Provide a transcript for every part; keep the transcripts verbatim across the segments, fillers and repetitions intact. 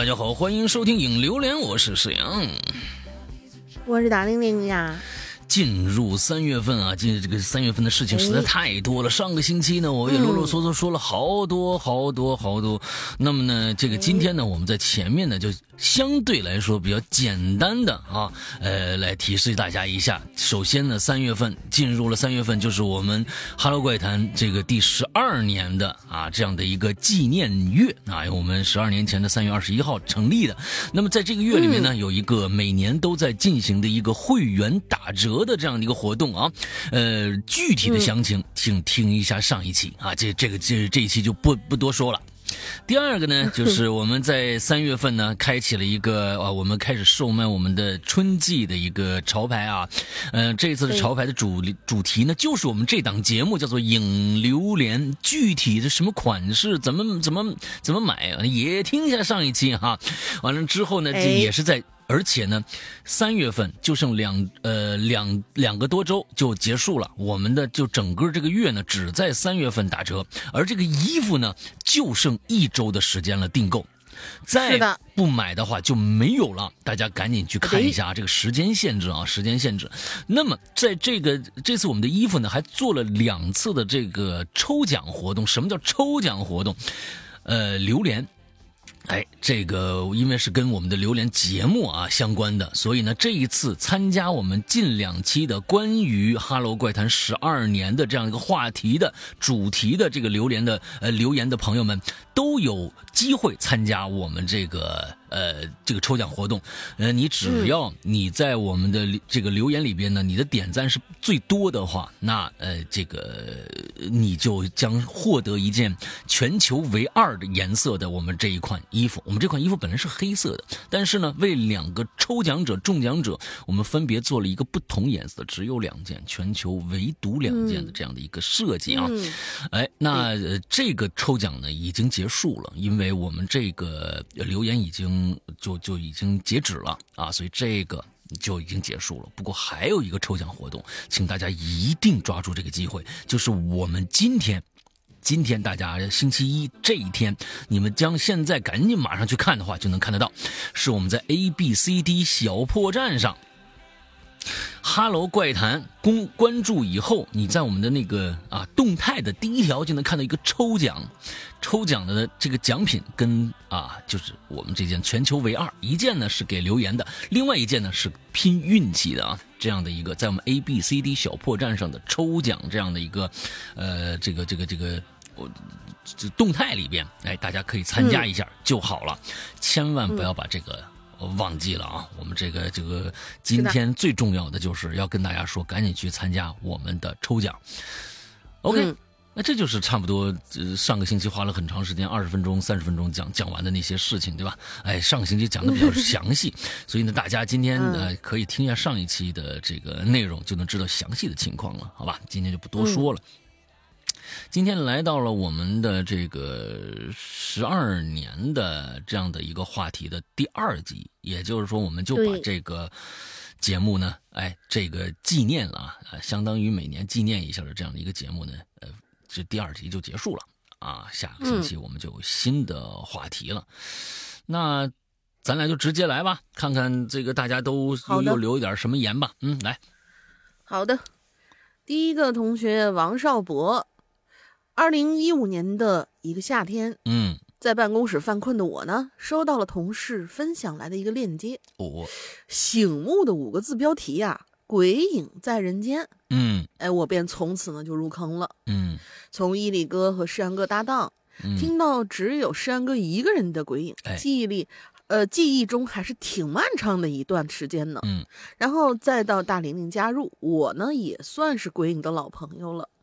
家好，欢迎收听影榴莲，我是沈阳， 我是大玲玲呀。 进入三月份啊，进入这个三月份的事情实在太多了。上个星期呢，我也啰啰嗦嗦说了好多好多好多。那么呢，这个今天呢，我们在前面呢就相对来说比较简单的啊，呃，来提示大家一下。首先呢，三月份进入了三月份，就是我们哈喽怪谈这个第十二年的啊这样的一个纪念月啊，我们十二年前的三月二十一号成立的。那么在这个月里面呢，有一个每年都在进行的一个会员打折的这样的一个活动啊，呃，具体的详情请听一下上一期啊，这这个这这一期就不不多说了。第二个呢，就是我们在三月份呢开启了一个啊，我们开始售卖我们的春季的一个潮牌啊，呃，这次的潮牌的主主题呢，就是我们这档节目叫做影榴莲，具体的什么款式，怎么怎么怎么买，也听一下上一期哈。完了之后呢，这也是在。而且呢，三月份就剩两呃两两个多周就结束了，我们的就整个这个月呢只在三月份打折，而这个衣服呢就剩一周的时间了订购，再不买的话就没有了，大家赶紧去看一下这个时间限制啊，时间限制。那么在这个这次我们的衣服呢还做了两次的这个抽奖活动。什么叫抽奖活动？呃，榴莲。哎，这个因为是跟我们的榴莲节目啊相关的，所以呢，这一次参加我们近两期的关于哈喽怪谈十二年的这样一个话题的主题的这个榴莲的呃留言的朋友们，都有机会参加我们这个呃这个抽奖活动。呃，你只要你在我们的这个留言里边呢，你的点赞是最多的话，那呃这个你就将获得一件全球唯二的颜色的我们这一款衣服。我们这款衣服本来是黑色的，但是呢，为两个抽奖者、中奖者，我们分别做了一个不同颜色，只有两件，全球唯独两件的这样的一个设计啊。嗯、哎，那、呃、这个抽奖呢已经结束了，因为我们这个留言已经就就已经截止了啊，所以这个就已经结束了。不过还有一个抽奖活动，请大家一定抓住这个机会，就是我们今天。今天大家星期一这一天，你们将现在赶紧马上去看的话，就能看得到，是我们在 A B C D 小破站上，哈喽怪谈公关注以后，你在我们的那个啊动态的第一条就能看到一个抽奖，抽奖的这个奖品跟啊就是我们这件全球唯二，一件呢是给留言的，另外一件呢是拼运气的啊，这样的一个在我们 A B C D 小破站上的抽奖这样的一个呃这个这个这个我这动态里边，哎，大家可以参加一下就好了，嗯、千万不要把这个。忘记了啊！我们这个这个今天最重要的就是要跟大家说，赶紧去参加我们的抽奖。OK，、嗯、那这就是差不多、呃、上个星期花了很长时间，二十分钟、三十分钟讲讲完的那些事情，对吧？哎，上个星期讲的比较详细，所以呢，大家今天呃可以听一下上一期的这个内容，就能知道详细的情况了，好吧？今天就不多说了。嗯今天来到了我们的这个十二年的这样的一个话题的第二集，也就是说，我们就把这个节目呢，哎，这个纪念了啊，相当于每年纪念一下的这样的一个节目呢，呃，这第二集就结束了啊。下个星期我们就有新的话题了，嗯、那咱俩就直接来吧，看看这个大家都又又留一点什么言吧。嗯，来， 好的，第一个同学王少博。二零一五年的一个夏天， 嗯， 在办公室犯困的我呢，收到了同事分享来的一个链接， 哦， 醒目的五个字标题啊，鬼影在人间， 嗯， 哎，我便从此呢就入坑了， 嗯， 从伊里哥和世安哥搭档， 嗯、 听到只有世安哥一个人的鬼影， 哎、 记忆里，呃，记忆中还是挺漫长的一段时间呢， 嗯， 然后再到大玲玲加入，我呢也算是鬼影的老朋友了。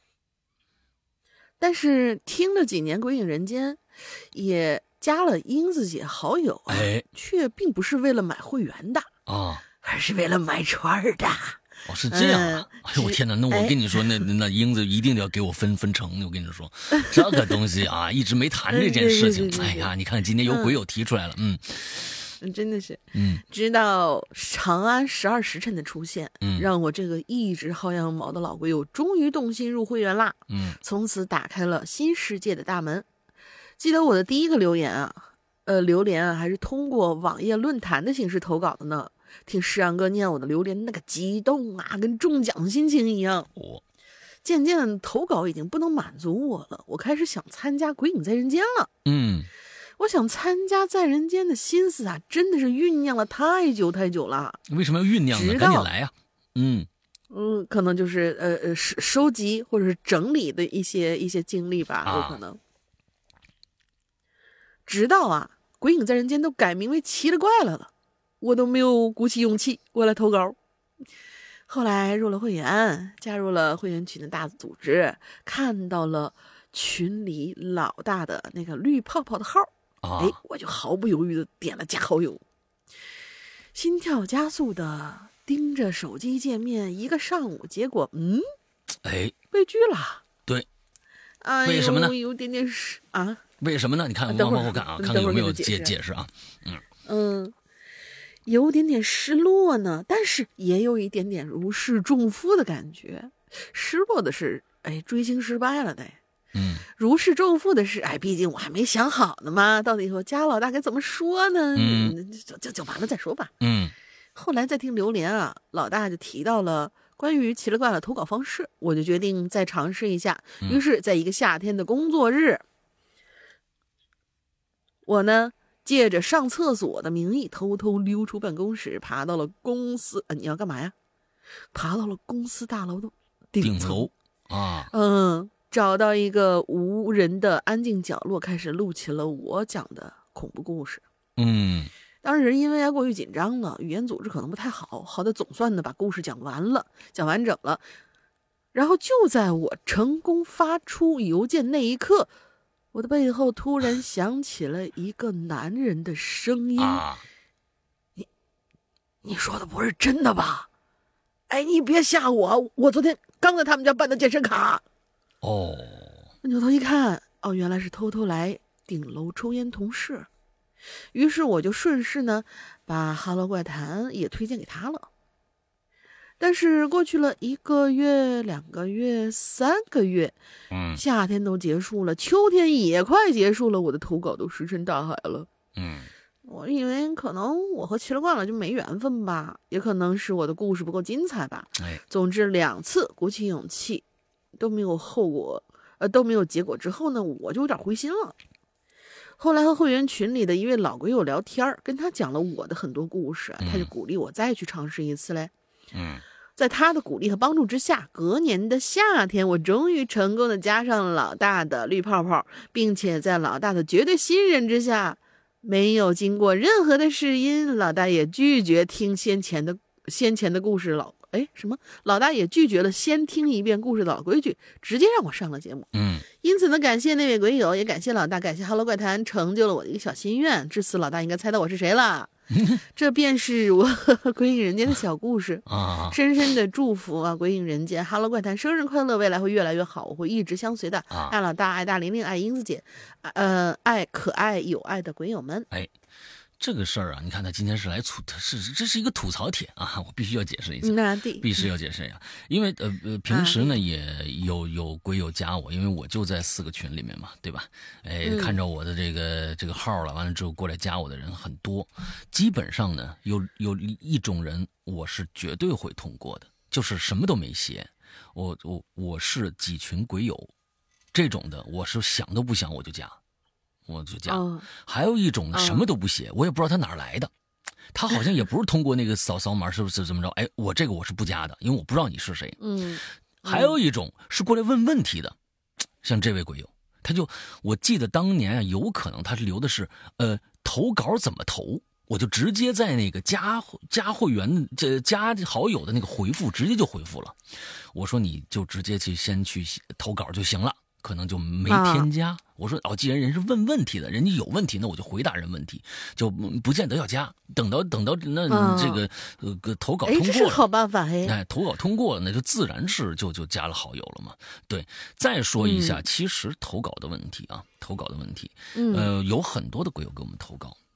但是听了几年《鬼影人间》，也加了英子姐好友啊， 哎， 却并不是为了买会员的啊， 而是为了买串的。 哦，是这样啊！ 嗯、 哎呦，我天哪！那我跟你说，那那英子一定要给我分分成。我跟你说，这个东西啊，一直没谈这件事情。哎呀，你看今天有鬼友提出来了，嗯。 嗯，真的是， 嗯， 直到长安十二时辰的出现， 嗯， 让我这个一直薅羊毛的老鬼友终于动心入会员啦， 嗯， 从此打开了新世界的大门。记得我的第一个留言啊， 呃留言啊，还是通过网页论坛的形式投稿的呢。听石阳哥念我的留言，那个激动啊，跟中奖的心情一样。 哦， 渐渐投稿已经不能满足我了，我开始想参加《鬼影在人间》了。 嗯， 我想参加在人间的心思啊，真的是酝酿了太久太久了。 为什么要酝酿呢？赶紧来呀、啊！嗯嗯，可能就是呃呃收收集或者是整理的一些一些经历吧，有可能。啊、直到啊，《鬼影在人间》都改名为《奇了怪了》了，我都没有鼓起勇气过来投稿。后来入了会员，加入了会员群的大组织，看到了群里老大的那个绿泡泡的号， 啊、 哎，我就毫不犹豫的点了加好友，心跳加速的盯着手机界面一个上午，结果嗯， 哎， 被拒了。 对， 哎， 为什么呢？ 有点点是啊， 为什么呢？你看，往后看啊，看看有没有解解释啊？嗯嗯。有点点失落呢，但是也有一点点如释重负的感觉。失落的是，哎，追星失败了的。 嗯， 如释重负的是，哎，毕竟我还没想好呢嘛，到底我家老大该怎么说呢？ 嗯， 就就就完了再说吧。 嗯， 后来再听榴莲啊，老大就提到了关于奇了怪了投稿方式，我就决定再尝试一下。于是，在一个夏天的工作日，我呢。借着上厕所的名义，偷偷溜出办公室，爬到了公司。呃，你要干嘛呀？爬到了公司大楼的顶层啊， 嗯，找到一个无人的安静角落，开始录起了我讲的恐怖故事。 嗯， 当时因为啊过于紧张了，语言组织可能不太好，好的总算的把故事讲完了，讲完整了。然后就在我成功发出邮件那一刻。我的背后突然响起了一个男人的声音：“ 啊、 你，你说的不是真的吧？哎，你别吓我！我昨天刚在他们家办的健身卡。” 哦， 扭头一看，哦，原来是偷偷来顶楼抽烟同事。于是我就顺势呢，把《哈喽怪谈》也推荐给他了。但是过去了一个月、两个月、三个月， 嗯， 夏天都结束了，秋天也快结束了，我的投稿都石沉大海了。 嗯， 我以为可能我和奇了怪了就没缘分吧，也可能是我的故事不够精彩吧。 哎， 总之两次鼓起勇气都没有后果，呃都没有结果之后呢，我就有点灰心了。后来和会员群里的一位老鬼友聊天，跟他讲了我的很多故事，他就鼓励我再去尝试一次嘞。 嗯， 在他的鼓励和帮助之下，隔年的夏天，我终于成功的加上了老大的绿泡泡，并且在老大的绝对信任之下，没有经过任何的试音，老大也拒绝听先前的先前的故事老哎什么，老大也拒绝了先听一遍故事的老规矩，直接让我上了节目。 嗯， 因此呢，感谢那位鬼友，也感谢老大，感谢哈喽怪谈，成就了我的一个小心愿。至此，老大应该猜到我是谁了。这便是我和鬼影人间的小故事啊！ 深深的祝福啊，鬼影人间哈喽怪谈生日快乐，未来会越来越好，我会一直相随的。 啊、 爱老大，爱大玲玲，爱英子姐，呃，爱可爱有爱的鬼友们。 哎，这个事儿啊，你看他今天是来吐，他是这是一个吐槽帖啊，我必须要解释一下， 那对， 必须要解释一下，因为呃呃，平时呢、啊、也有有鬼友加我，因为我就在四个群里面嘛，对吧？哎， 嗯、 看着我的这个这个号了，完了之后过来加我的人很多，基本上呢有有一种人我是绝对会通过的，就是什么都没写，我我我是几群鬼友这种的，我是想都不想我就加。我就加、哦，还有一种呢，什么都不写、哦，我也不知道他哪儿来的，他好像也不是通过那个扫扫码，是不是怎么着？哎，我这个我是不加的，因为我不知道你是谁。 嗯， 还有一种是过来问问题的，像这位鬼友，他就我记得当年啊，有可能他是留的是呃投稿怎么投，我就直接在那个加加会员这加好友的那个回复直接就回复了，我说你就直接去先去投稿就行了。可能就没添加、啊、我说哦，既然人是问问题的，人家有问题，那我就回答人问题，就不见得要加，等到等到那这个、啊、呃投稿通过了， 这是好办法嘿， 哎，投稿通过了，那就自然是就就加了好友了嘛。对，再说一下、嗯、其实投稿的问题啊，投稿的问题，呃有很多的鬼友给我们投稿，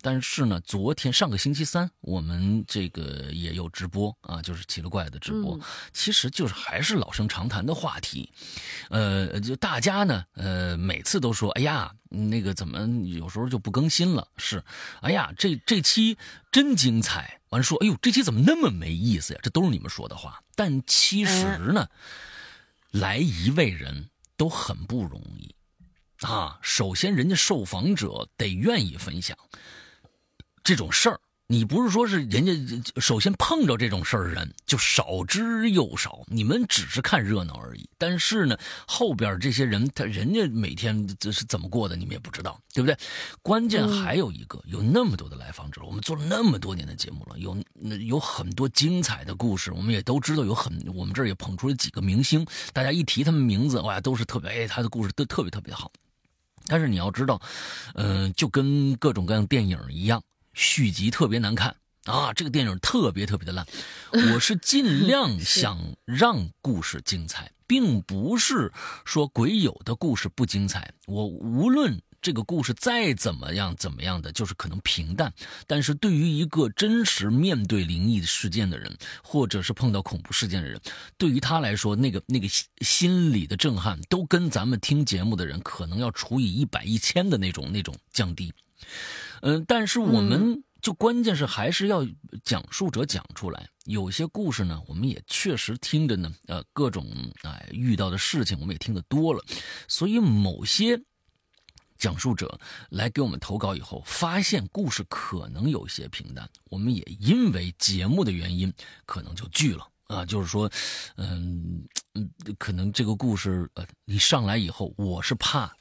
但是呢，昨天上个星期三我们这个也有直播啊，就是奇了怪的直播， 嗯、 其实就是还是老生常谈的话题，呃，就大家呢，呃，每次都说，哎呀，那个怎么有时候就不更新了？是，哎呀，这这期真精彩。完说，哎呦，这期怎么那么没意思呀？这都是你们说的话。但其实呢，嗯、来一位人都很不容易啊。首先，人家受访者得愿意分享这种事儿。你不是说是人家首先碰着这种事儿人就少之又少，你们只是看热闹而已。但是呢，后边这些人他人家每天这是怎么过的，你们也不知道，对不对？关键还有一个，嗯、有那么多的来访者，我们做了那么多年的节目了，有有很多精彩的故事，我们也都知道有很，我们这儿也捧出了几个明星，大家一提他们名字，哇，都是特别，哎，他的故事都特别特别好。但是你要知道，嗯、呃，就跟各种各样电影一样。续集特别难看啊！这个电影特别特别的烂。我是尽量想让故事精彩，并不是说鬼友的故事不精彩。我无论这个故事再怎么样怎么样的，就是可能平淡，但是对于一个真实面对灵异事件的人，或者是碰到恐怖事件的人，对于他来说，那个那个心理的震撼，都跟咱们听节目的人可能要除以一百一千的那种那种降低。嗯、呃，但是我们就关键是还是要讲述者讲出来。有些故事呢，我们也确实听着呢，呃，各种哎、呃、遇到的事情，我们也听得多了，所以某些讲述者来给我们投稿以后，发现故事可能有些平淡，我们也因为节目的原因，可能就拒了啊，就是说，嗯嗯，可能这个故事呃，你上来以后，我是怕。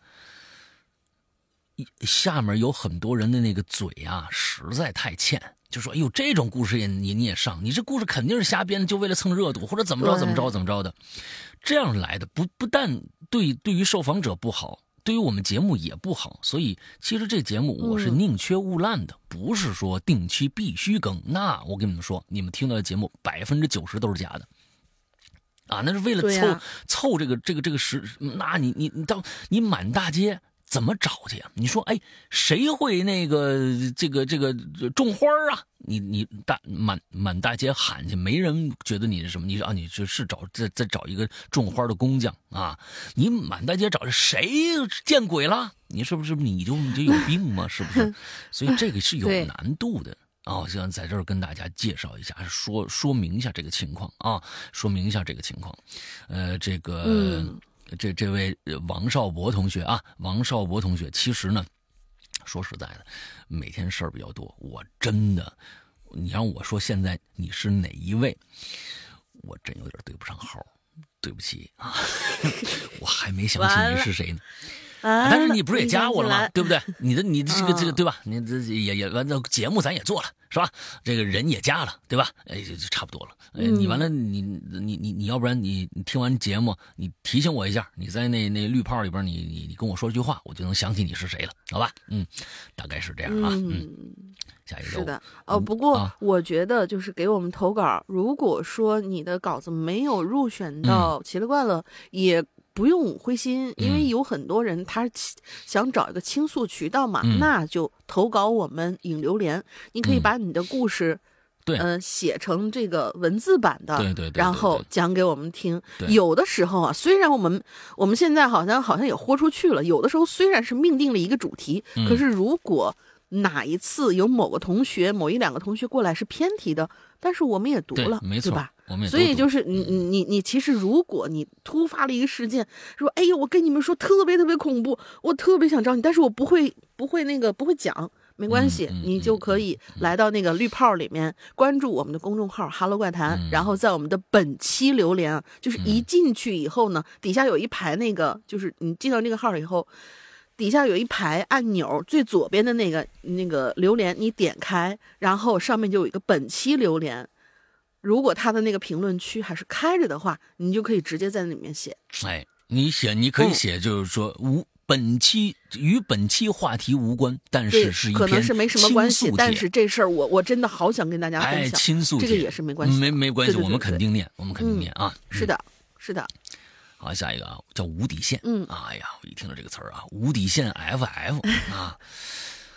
下面有很多人的那个嘴啊，实在太欠，就说：“哎呦，这种故事也你你也上，你这故事肯定是瞎编的，就为了蹭热度，或者怎么着怎么着怎么着的。”这样来的不不但对对于受访者不好，对于我们节目也不好。所以其实这节目我是宁缺毋滥的，嗯、不是说定期必须更。那我跟你们说，你们听到的节目百分之九十都是假的。啊，那是为了凑、啊、凑这个这个这个时，那你你你到你满大街。怎么找去啊？你说，哎，谁会那个这个这个种花啊？你你大满满大街喊去，没人觉得你是什么？你说啊，你这是找再再找一个种花的工匠啊？你满大街找着谁见鬼了？你是不是你就你就有病吗？是不是？所以这个是有难度的啊！我想在这儿跟大家介绍一下，说说明一下这个情况啊，说明一下这个情况。呃，这个。 嗯这这位王少博同学啊，王少博同学，其实呢，说实在的，每天事儿比较多，我真的，你让我说现在你是哪一位，我真有点对不上号，对不起啊，我还没想起你是谁呢。但是你不是也加我了吗？对不对？你的你的这个这个对吧？你这也也完了，节目咱也做了是吧？这个人也加了对吧？哎，就差不多了。哎，你完了，你你你你要不然你你听完节目，你提醒我一下，你在那那绿泡里边，你你你跟我说句话，我就能想起你是谁了，好吧？嗯，大概是这样啊。嗯，下一个是的哦。不过我觉得就是给我们投稿，如果说你的稿子没有入选到奇了怪了，也。不用灰心，因为有很多人他想找一个倾诉渠道嘛， 嗯、 那就投稿我们引榴莲。你可以把你的故事， 对、 嗯，呃，写成这个文字版的， 对对 对, 对, 对， 然后讲给我们听。 对有的时候啊，虽然我们我们现在好像好像也豁出去了，有的时候虽然是命定了一个主题， 嗯、 可是如果哪一次有某个同学、某一两个同学过来是偏题的，但是我们也读了， 没错， 对吧？ 我们也所以就是你你你你其实如果你突发了一个事件，说哎呦我跟你们说特别特别恐怖，我特别想找你，但是我不会不会那个不会讲，没关系， 嗯嗯、 你就可以来到那个绿泡里面，关注我们的公众号哈喽怪谈， 嗯、 然后在我们的本期留言啊，就是一进去以后呢，底下有一排那个，就是你进到那个号以后。底下有一排按钮，最左边的那个那个榴莲，你点开，然后上面就有一个本期榴莲。如果他的那个评论区还是开着的话，你就可以直接在那里面写。 哎，你写，你可以写，就是说无、嗯、本期与本期话题无关，但是是一篇可能是没什么关系，但是这事儿我我真的好想跟大家分享。 哎，倾诉这个也是没关系， 没没关系， 对对对对我们肯定念，我们肯定念啊。 嗯、是的，是的。 好，下一个啊，叫无底线。 嗯， 哎呀，我一听到这个词儿啊，无底线 F F 啊，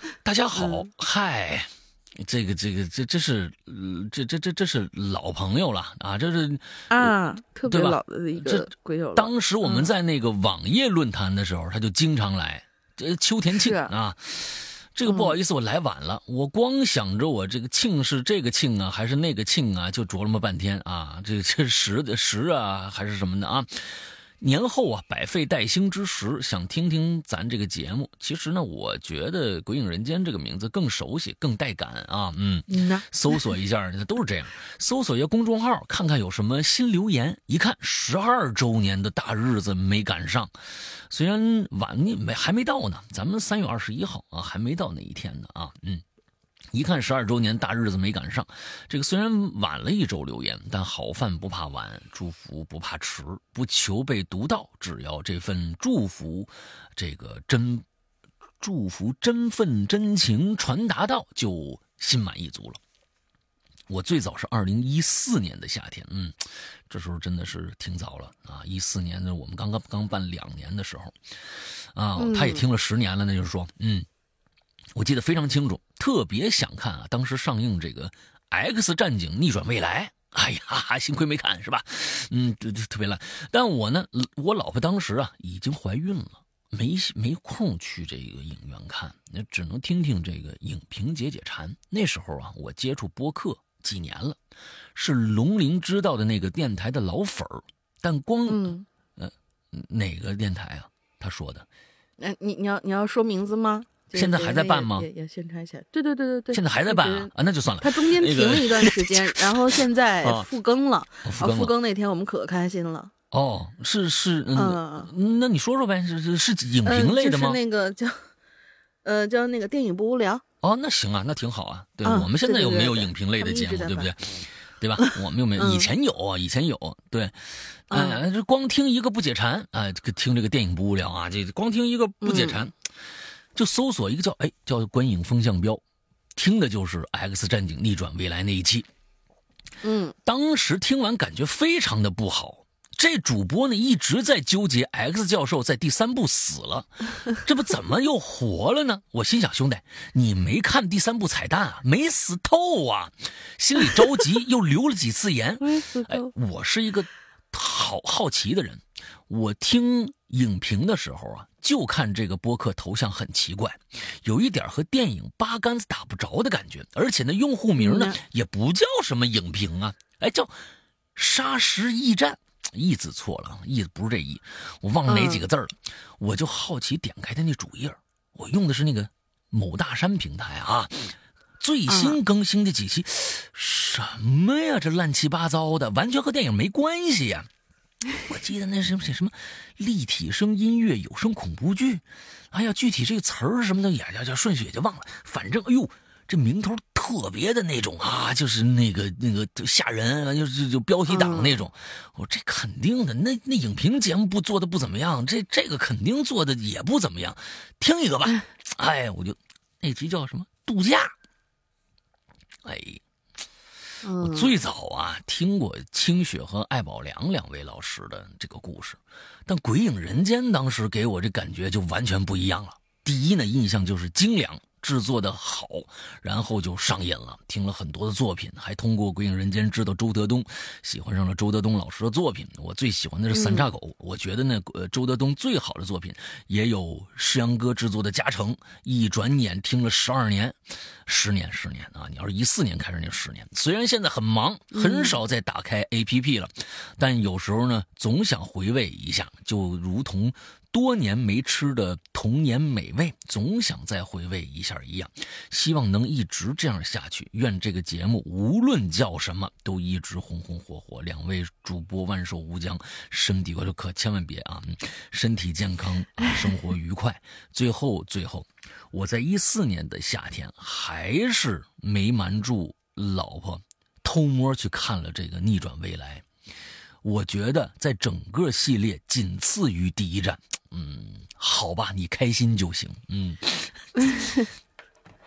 大家好， 嗯、 嗨，这个这个这这是这这这这是老朋友了啊，这是啊，特别老的一个鬼友了。 当时我们在那个网页论坛的时候，嗯、他就经常来。这秋田庆啊，这个不好意思，我来晚了。嗯、我光想着我这个庆是这个庆啊，还是那个庆啊，就琢磨半天啊。这这时的时啊，还是什么的啊？年后啊，百废待兴之时，想听听咱这个节目。其实呢，我觉得《鬼影人间》这个名字更熟悉，更带感啊。嗯，嗯搜索一下，都是这样。搜索一下公众号，看看有什么新留言。一看，十二周年的大日子没赶上，虽然晚你没还没到呢，咱们三月二十一号啊，还没到那一天呢啊。嗯。一看十二周年大日子没赶上，这个虽然晚了一周留言，但好饭不怕晚，祝福不怕迟，不求被读到，只要这份祝福，这个真祝福真份真情传达到，就心满意足了。我最早是二零一四年的夏天，嗯，这时候真的是挺早了啊！一四年呢，我们刚刚刚办两年的时候，啊，他也听了十年了，那就是说，嗯。我记得非常清楚，特别想看啊！当时上映这个《X 战警：逆转未来》，哎呀，幸亏没看，是吧？嗯，特别烂。但我呢，我老婆当时啊已经怀孕了，没没空去这个影院看，那只能听听这个影评解解馋。那时候啊，我接触播客几年了，是龙鳞知道的那个电台的老粉儿，但光嗯呃哪个电台啊？他说的， 那、呃、你你要你要说名字吗？ 现在还在办吗？ 也也宣传一下。对对对对对。 现在还在办啊？啊，那就算了。 他中间停了一段时间，那个、然后现在复更了。 哦、复更了。 复更那天我们可开心了。 哦，是是，嗯，嗯那你说说呗，是是是影评类的吗？ 嗯、就是那个叫，呃，叫那个电影不无聊。 哦，那行啊，那挺好啊。对，嗯、我们现在有没有影评类的节目？对, 对不对？对吧？我们有没有？以前有啊，以前有。对，哎、呃，这光听一个不解馋啊、呃，听这个电影不无聊啊，这光听一个不解馋。嗯就搜索一个叫哎叫观影风向标，听的就是《X 战警：逆转未来》那一期。 嗯， 当时听完感觉非常的不好。这主播呢一直在纠结 X 教授在第三部死了，这不怎么又活了呢？我心想，兄弟，你没看第三部彩蛋啊，没死透啊，心里着急，又留了几次言。哎，我是一个好好奇的人，我听影评的时候啊。就看这个播客头像很奇怪，有一点和电影八竿子打不着的感觉，而且呢，用户名呢、嗯、也不叫什么影评啊，哎，叫沙石驿站，意字错了，意字不是这意，我忘了哪几个字了、嗯，我就好奇点开他那主页，我用的是那个某大山平台啊，最新更新的几期，嗯、什么呀，这乱七八糟的，完全和电影没关系呀、啊。我记得那是什么立体声音乐有声恐怖剧，哎呀，具体这个词儿什么的也也顺序也就忘了。反正哎呦，这名头特别的那种啊，就是那个那个吓人，就就标题党那种。我、嗯、这肯定的，那那影评节目不做的不怎么样，这这个肯定做的也不怎么样。听一个吧，哎，我就那集叫什么度假，哎。我最早啊听过清雪和艾宝良两位老师的这个故事，但《鬼影人间》当时给我这感觉就完全不一样了。第一呢，印象就是精良，制作的好，然后就上瘾了，听了很多的作品，还通过《鬼影人间》知道周德东，喜欢上了周德东老师的作品。我最喜欢的是三岔口、嗯、我觉得呢，呃，周德东最好的作品也有诗阳哥制作的加成，一转眼听了十二年十年十年啊！你要是一四年开始那十年，虽然现在很忙，很少再打开 A P P 了、嗯、但有时候呢总想回味一下，就如同多年没吃的童年美味，总想再回味一下一样。希望能一直这样下去，愿这个节目无论叫什么都一直红红火火。两位主播万寿无疆，身体我就可千万别啊，身体健康啊，生活愉快。最后最后，我在一四年的夏天还是没瞒住老婆，偷摸去看了这个逆转未来。我觉得在整个系列仅次于第一站。嗯，好吧，你开心就行。嗯，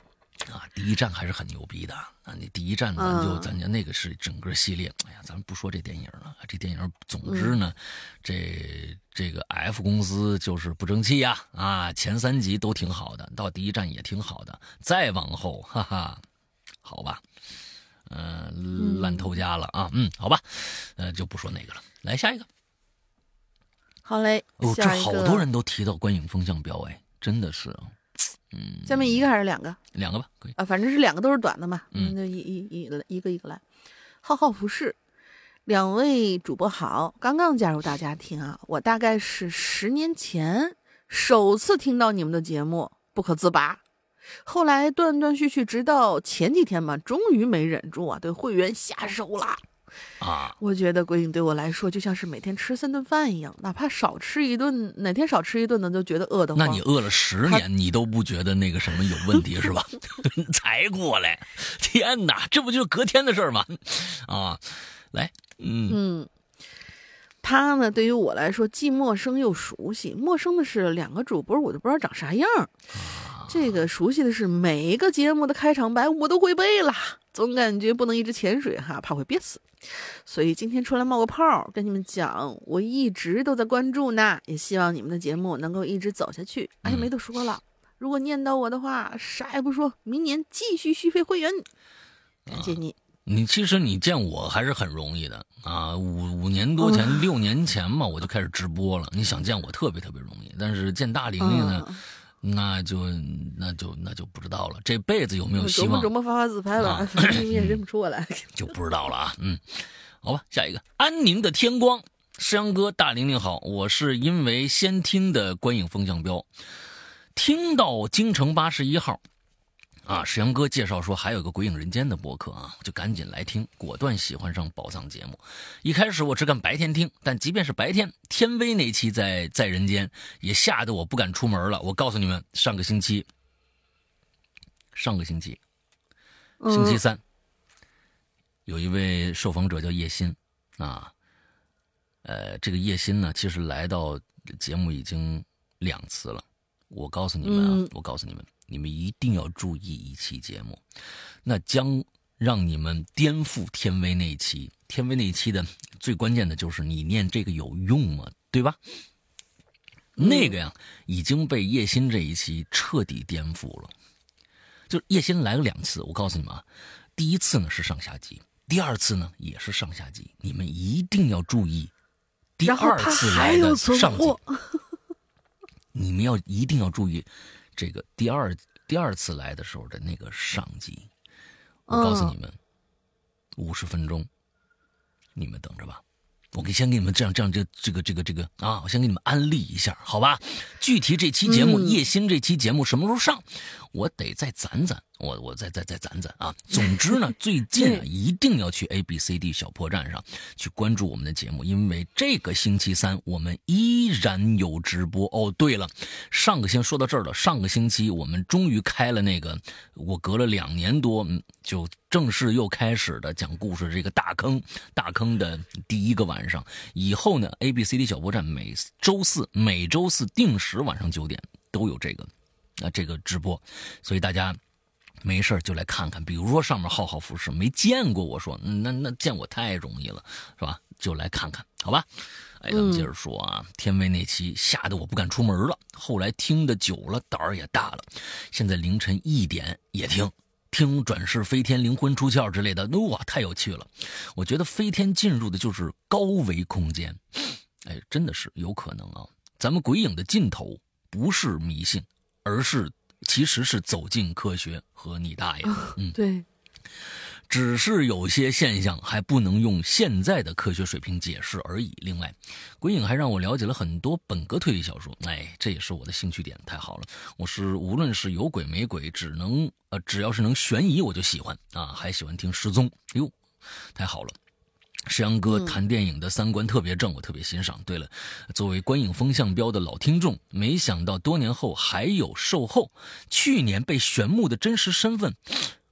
啊，第一站还是很牛逼的啊！你第一站咱就、嗯、咱家那个是整个系列，哎呀，咱们不说这电影了，这电影总之呢，嗯、这这个 F 公司就是不争气呀啊！前三集都挺好的，到第一站也挺好的，再往后，哈哈，好吧，呃、嗯，烂透家了啊，嗯，好吧，呃，就不说那个了，来下一个。 好嘞， 哦，这下一个好多人都提到观影风向标，哎，真的是啊。嗯， 下面一个还是两个？ 两个吧，可以啊，反正是两个都是短的嘛。 嗯， 就一一一一个一个来。浩浩服饰，两位主播好，刚刚加入大家听啊，我大概是十年前首次听到你们的节目，不可自拔。后来断断续续，直到前几天嘛，终于没忍住啊，对会员下手啦。 啊， 我觉得鬼影对我来说就像是每天吃三顿饭一样，哪怕少吃一顿，哪天少吃一顿呢，就觉得饿得慌。 那你饿了十年，你都不觉得那个什么有问题是吧？才过来，天哪，这不就是隔天的事吗？啊，来，嗯嗯，他呢，对于我来说既陌生又熟悉。陌生的是两个主播，我都不知道长啥样。啊、这个熟悉的是每一个节目的开场白我都会背了，总感觉不能一直潜水哈，怕会憋死。所以今天出来冒个泡，跟你们讲，我一直都在关注呢，也希望你们的节目能够一直走下去。哎呀，没得说了，如果念叨我的话，啥也不说，明年继续续费会员，感谢你。 啊、你其实你见我还是很容易的啊，五五年多前、嗯、六年前嘛，我就开始直播了。你想见我特别特别容易，但是见大玲玲呢？嗯那就那就那就不知道了，这辈子有没有希望？ 琢磨琢磨发发自拍吧，反正你也认不出我来， 就不知道了啊。嗯，好吧，下一个，安宁的天光，石阳哥，大玲玲好，我是因为先听的观影风向标，听到京城八十一号。啊，石阳哥介绍说还有个鬼影人间的播客啊，就赶紧来听，果断喜欢上宝藏节目。一开始我只敢白天听，但即便是白天，天威那期在在人间也吓得我不敢出门了。我告诉你们，上个星期，上个星期，星期三，嗯、有一位受访者叫叶欣啊，呃，这个叶欣呢，其实来到节目已经两次了。我告诉你们啊，嗯、我告诉你们。你们一定要注意一期节目，那将让你们颠覆天威那一期。天威那一期的最关键的就是你念这个有用吗？对吧？嗯、那个呀，已经被叶欣这一期彻底颠覆了。就是叶欣来了两次，我告诉你们啊，第一次呢是上下集，第二次呢也是上下集，你们一定要注意。第二次来的上集，你们要一定要注意。这个第二第二次来的时候的那个上集，我告诉你们，五十、嗯、分钟，你们等着吧。我给先给你们这样这样这这个这个这个啊，我先给你们安利一下，好吧？具体这期节目，嗯、叶欣这期节目什么时候上，我得再攒攒，我我再再再攒攒啊。总之呢，最近啊，一定要去 A B C D 小破站上去关注我们的节目，因为这个星期三我们依然有直播。哦，对了，上个星说到这儿了，上个星期我们终于开了那个我隔了两年多嗯就正式又开始的讲故事这个大坑大坑的第一个晚上。以后呢 A B C D 小破站每周四每周四定时晚上九点都有这个啊这个直播，所以大家没事就来看看。比如说上面浩浩服饰没见过，我说那那见我太容易了，是吧？就来看看，好吧？哎，咱们接着说啊，嗯、天威那期吓得我不敢出门了，后来听得久了，胆儿也大了，现在凌晨一点也听。听转世飞天灵魂出窍之类的，哇，太有趣了！我觉得飞天进入的就是高维空间，哎，真的是有可能啊。咱们鬼影的尽头不是迷信，而是其实是走进科学和你大爷。嗯， 对， 只是有些现象还不能用现在的科学水平解释而已。另外，鬼影还让我了解了很多本格推理小说，哎，这也是我的兴趣点，太好了。我是无论是有鬼没鬼，只能呃只要是能悬疑我就喜欢啊，还喜欢听失踪，哟，太好了。石阳哥谈电影的三观特别正，我特别欣赏。对了，作为观影风向标的老听众，没想到多年后还有售后，去年被玄牧的真实身份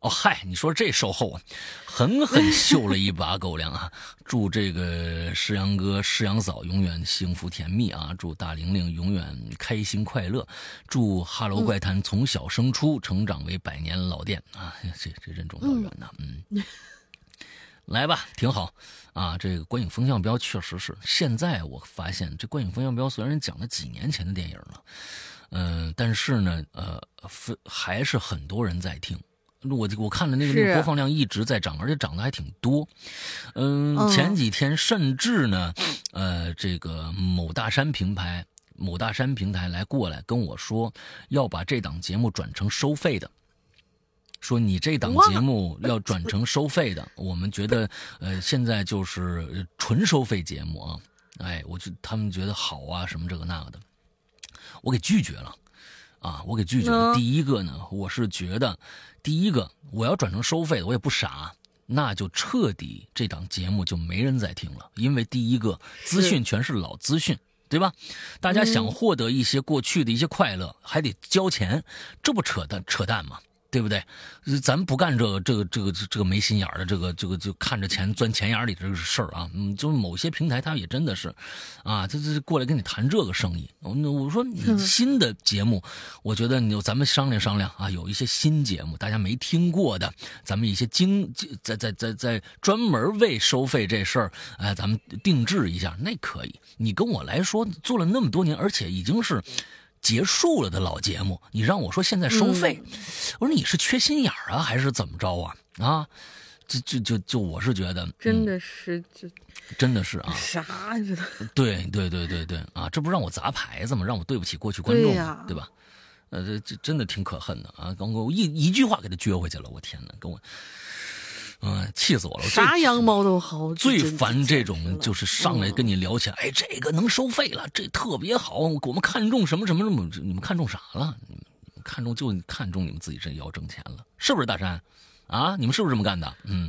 哦嗨，你说这售后啊，狠狠秀了一把狗粮啊！祝这个世阳哥、世阳嫂永远幸福甜蜜啊！祝大玲玲永远开心快乐！祝哈喽怪谈从小生出，成长为百年老店啊！这这任重道远呐，嗯。嗯来吧，挺好啊！这个观影风向标确实是，现在我发现这观影风向标虽然讲了几年前的电影了，嗯、呃，但是呢，呃，还是很多人在听。我我看的那个那个播放量一直在涨，而且涨得还挺多。嗯、呃，前几天甚至呢，呃，这个某大山平台某大山平台来过来跟我说，要把这档节目转成收费的。说你这档节目要转成收费的，我们觉得呃现在就是纯收费节目啊，哎，我就他们觉得好啊，什么这个那个的，我给拒绝了啊，我给拒绝了。第一个呢，我是觉得，第一个我要转成收费的，我也不傻，那就彻底这档节目就没人再听了，因为第一个资讯全是老资讯。对吧？大家想获得一些过去的一些快乐，还得交钱，这不扯淡扯淡吗？对不对？咱不干这个这个这个这个没心眼的这个这个就看着钱钻钱眼里这个事儿啊。嗯，就是某些平台它也真的是，啊，这这过来跟你谈这个生意。我说你新的节目，我觉得你咱们商量商量啊，有一些新节目大家没听过的，咱们一些精在在在在专门为收费这事儿，哎、呃，咱们定制一下，那可以。你跟我来说做了那么多年，而且已经是结束了的老节目，你让我说现在收费，嗯、我说你是缺心眼儿啊，还是怎么着啊？啊，就就就就我是觉得， 真的是这、嗯， 真的是啊， 啥呀？ 对对对对对啊，这不让我砸牌子吗？让我对不起过去观众，对, 呀对吧？呃，这这真的挺可恨的啊！刚我一一句话给他撅回去了，我天哪，跟我。嗯，气死我了！ 啥羊毛都好， 最烦这种就是上来跟你聊起来，哎，这个能收费了，这特别好，我们看中什么什么什么，你们看中啥了？你们看中就看中你们自己这要挣钱了，是不是大山？啊，你们是不是这么干的？嗯，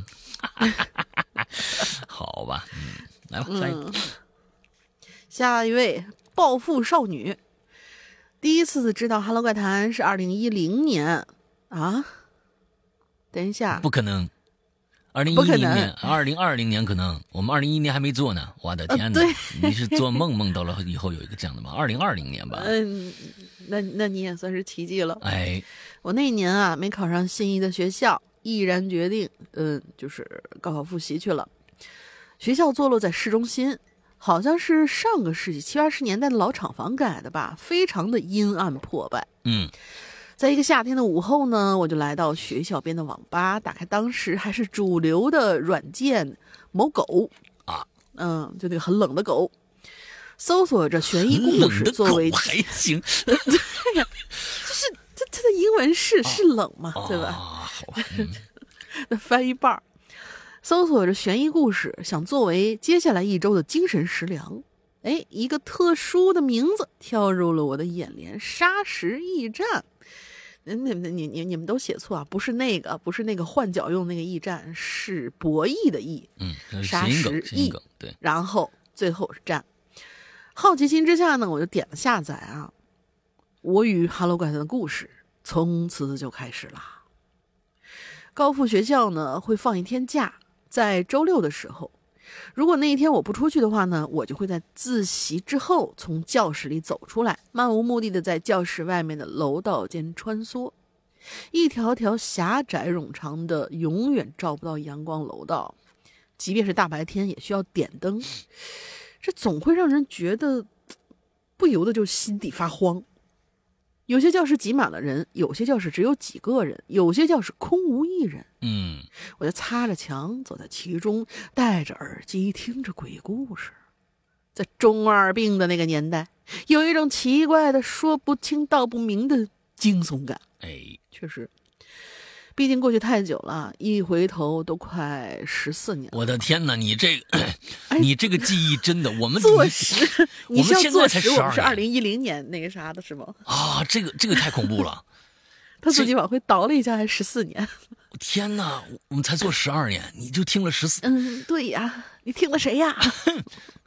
好吧，嗯，来吧，下一个， 嗯、下一位暴富少女，第一次知道《哈喽怪谈》是二零一零年啊，等一下， 不可能。二零一零年，二零二零年可能我们二零一一年还没做呢。我的天哪！ 呃、 你是做梦梦到了以后有一个这样的吗？二零二零年吧。 嗯，那那你也算是奇迹了。 哎， 我那一年啊没考上心仪的学校，毅然决定，嗯，就是高考复习去了。学校坐落在市中心，好像是上个世纪七八十年代的老厂房改的吧，非常的阴暗破败。 嗯。 在一个夏天的午后呢，我就来到学校边的网吧，打开当时还是主流的软件某狗啊， 嗯，就那个很冷的狗，搜索着悬疑故事作为还行， 对呀，就是它它的英文是、啊、是冷嘛，对吧？ 啊，好吧，嗯、 那翻一半，搜索着悬疑故事，想作为接下来一周的精神食粮。哎，一个特殊的名字跳入了我的眼帘——沙石驿站。你你你你你们都写错啊！不是那个，不是那个换脚用那个驿站，是博弈的弈。 嗯， 沙石驿， 对， 然后最后是站。好奇心之下呢，我就点了下载啊。我与哈喽怪谈的故事从此就开始啦。高复学校呢会放一天假，在周六的时候。如果那一天我不出去的话呢，我就会在自习之后从教室里走出来，漫无目的的在教室外面的楼道间穿梭。一条条狭窄冗长的永远照不到阳光楼道，即便是大白天也需要点灯，这总会让人觉得不由得就心底发慌。有些教室挤满了人，有些教室只有几个人，有些教室空无一人。 嗯， 我就擦着墙走在其中，戴着耳机听着鬼故事。在中二病的那个年代，有一种奇怪的说不清道不明的惊悚感。 哎， 确实，毕竟过去太久了，一回头都快十四年了。 我的天哪，你这个，你这个记忆真的，我们坐实，你是要坐实我们是二零一零年那个啥的是吗？ 啊，这个这个太恐怖了。 他自己往回倒了一下，还十四年。 天哪，我们才做十二年，你就听了十四。 嗯，对呀，你听了谁呀？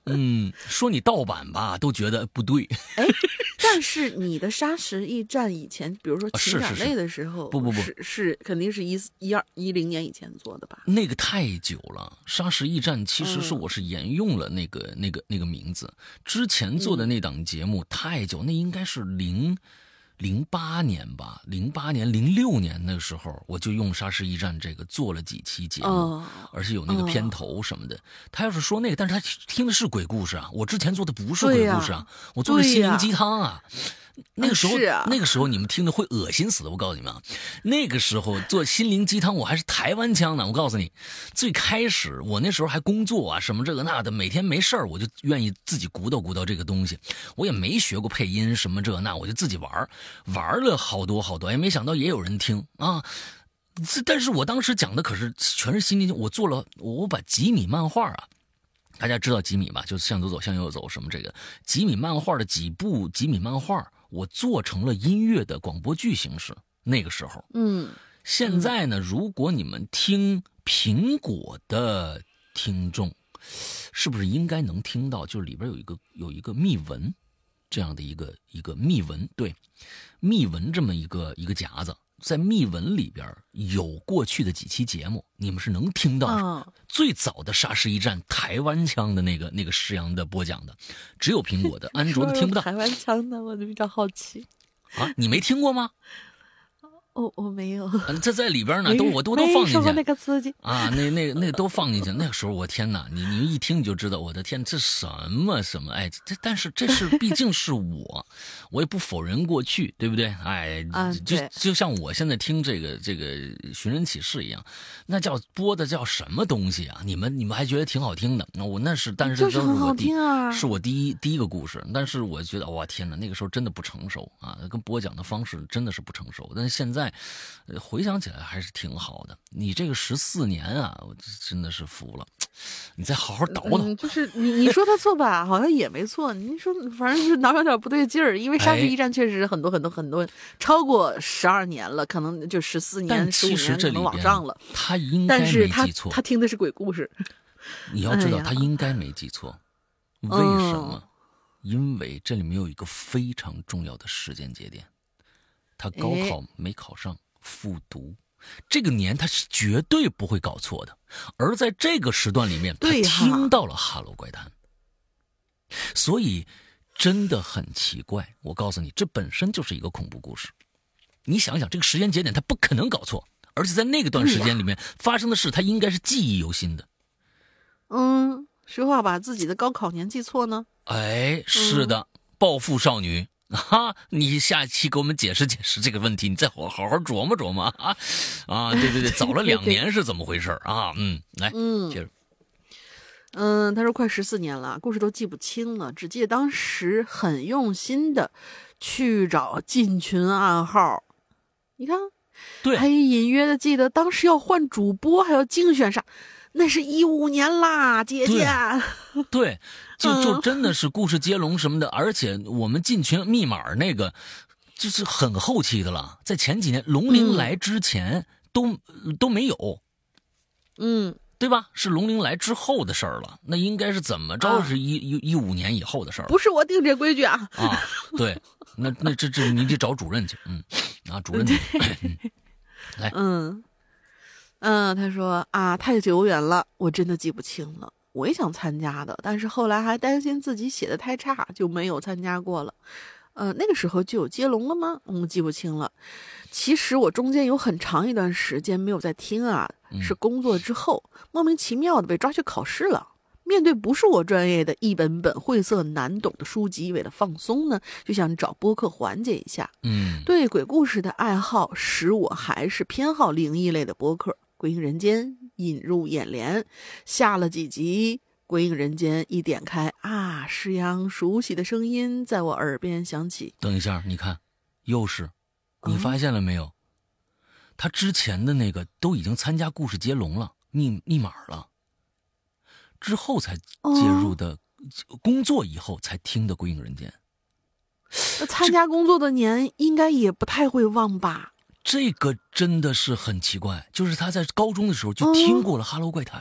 嗯，说你盗版吧，都觉得不对。 哎，但是你的沙石驿站以前，比如说情感类的时候， 是是是不不不是是肯定是一一二一零年以前做的吧？ 那个太久了，沙石驿站其实是我是沿用了那个、嗯、那个那个名字，之前做的那档节目太久，嗯、那应该是零。零八年吧，零八年、零六年那个时候，我就用沙石驿站这个做了几期节目， 哦、 而且有那个片头什么的。哦、他要是说那个，但是他听的是鬼故事啊，我之前做的不是鬼故事啊，啊我做的心灵鸡汤啊。那个时候、 啊， 那个时候你们听着会恶心死的，我告诉你们啊，那个时候做心灵鸡汤，我还是台湾腔呢。我告诉你，最开始我那时候还工作啊，什么这个那的，每天没事儿我就愿意自己鼓捣鼓捣这个东西，我也没学过配音什么这那，我就自己玩玩了好多好多，也没想到也有人听啊。但是我当时讲的可是全是心灵，我做了，我把吉米漫画啊。大家知道吉米吧？就是向左走，向右走什么这个吉米漫画的几部吉米漫画，我做成了音乐的广播剧形式。那个时候， 嗯， 现在呢，如果你们听苹果的听众，是不是应该能听到？就是里边有一个有一个密文，这样的一个一个密文，对，密文这么一个一个夹子。在密文里边有过去的几期节目，你们是能听到最早的沙石驿站台湾腔的那个那个施洋的播讲的，只有苹果的，安卓的听不到。 台湾腔的，我就比较好奇啊，你没听过吗？ 哦，我没有。 这在里边呢，都我都都放进去。 那个刺激啊，那那那都放进去。那个时候我天哪，你你一听你就知道，我的天，这什么什么哎，这但是这是毕竟是我，我也不否认过去，对不对？哎， 啊、 就就像我现在听这个这个寻人启事一样，那叫播的叫什么东西啊？你们你们还觉得挺好听的？那我那是，但是就是很好听啊， 是我第一第一个故事。但是我觉得哇天哪，那个时候真的不成熟啊，跟播讲的方式真的是不成熟。但是现在。回想起来还是挺好的。你这个十四年啊，我真的是服了。你再好好倒倒。 嗯，就是你你说他错吧，好像也没错。你说反正是哪有点不对劲儿，因为沙石驿站确实很多很多很多，超过十二年了，可能就十四年、十五年可能往上了。 他应该没记错， 他他听的是鬼故事。 你要知道，他应该没记错。为什么？嗯、因为这里面有一个非常重要的时间节点。他高考没考上，复读，这个年他是绝对不会搞错的。而在这个时段里面，他听到了《哈喽怪谈》，所以真的很奇怪。我告诉你，这本身就是一个恐怖故事。你想想，这个时间节点他不可能搞错，而且在那个段时间里面发生的事，他应该是记忆犹新的。 嗯，谁话把自己的高考年记错呢？ 哎，是的，嗯、暴富少女。哈，你下期给我们解释解释这个问题，你再好好好琢磨琢磨啊啊！对对对，早了两年是怎么回事啊？嗯，来， 嗯， 接着， 嗯，他说快十四年了，故事都记不清了，只记得当时很用心的去找进群暗号。你看， 对， 还隐约的记得当时要换主播，还要竞选啥。那是一五年啦，姐姐。 对，对就就真的是故事接龙什么的，嗯、而且我们进群密码那个，就是很后期的了，在前几年龙鳞来之前、嗯、都都没有， 嗯， 对吧？是龙鳞来之后的事儿了，那应该是怎么着？是一一一五年以后的事儿。 不是我定这规矩啊。 啊，对，那那这这你得找主任去，嗯，啊，主任去，嗯、来， 嗯。嗯，他说啊，太久远了，我真的记不清了。我也想参加的，但是后来还担心自己写的太差，就没有参加过了。呃，那个时候就有接龙了吗？嗯，记不清了。其实我中间有很长一段时间没有在听啊，是工作之后、嗯、莫名其妙的被抓去考试了。面对不是我专业的一本本晦涩难懂的书籍，为了放松呢，就想找播客缓解一下。 嗯， 对鬼故事的爱好使我还是偏好灵异类的播客。鬼影人间引入眼帘，下了几集鬼影人间一点开啊，施洋熟悉的声音在我耳边响起。 等一下，你看，又是，你发现了没有？嗯、他之前的那个都已经参加故事接龙了，密密码了，之后才介入的，哦、工作以后才听的鬼影人间。 那参加工作的年应该也不太会忘吧？ 这个真的是很奇怪，就是他在高中的时候就听过了《哈喽怪谈》，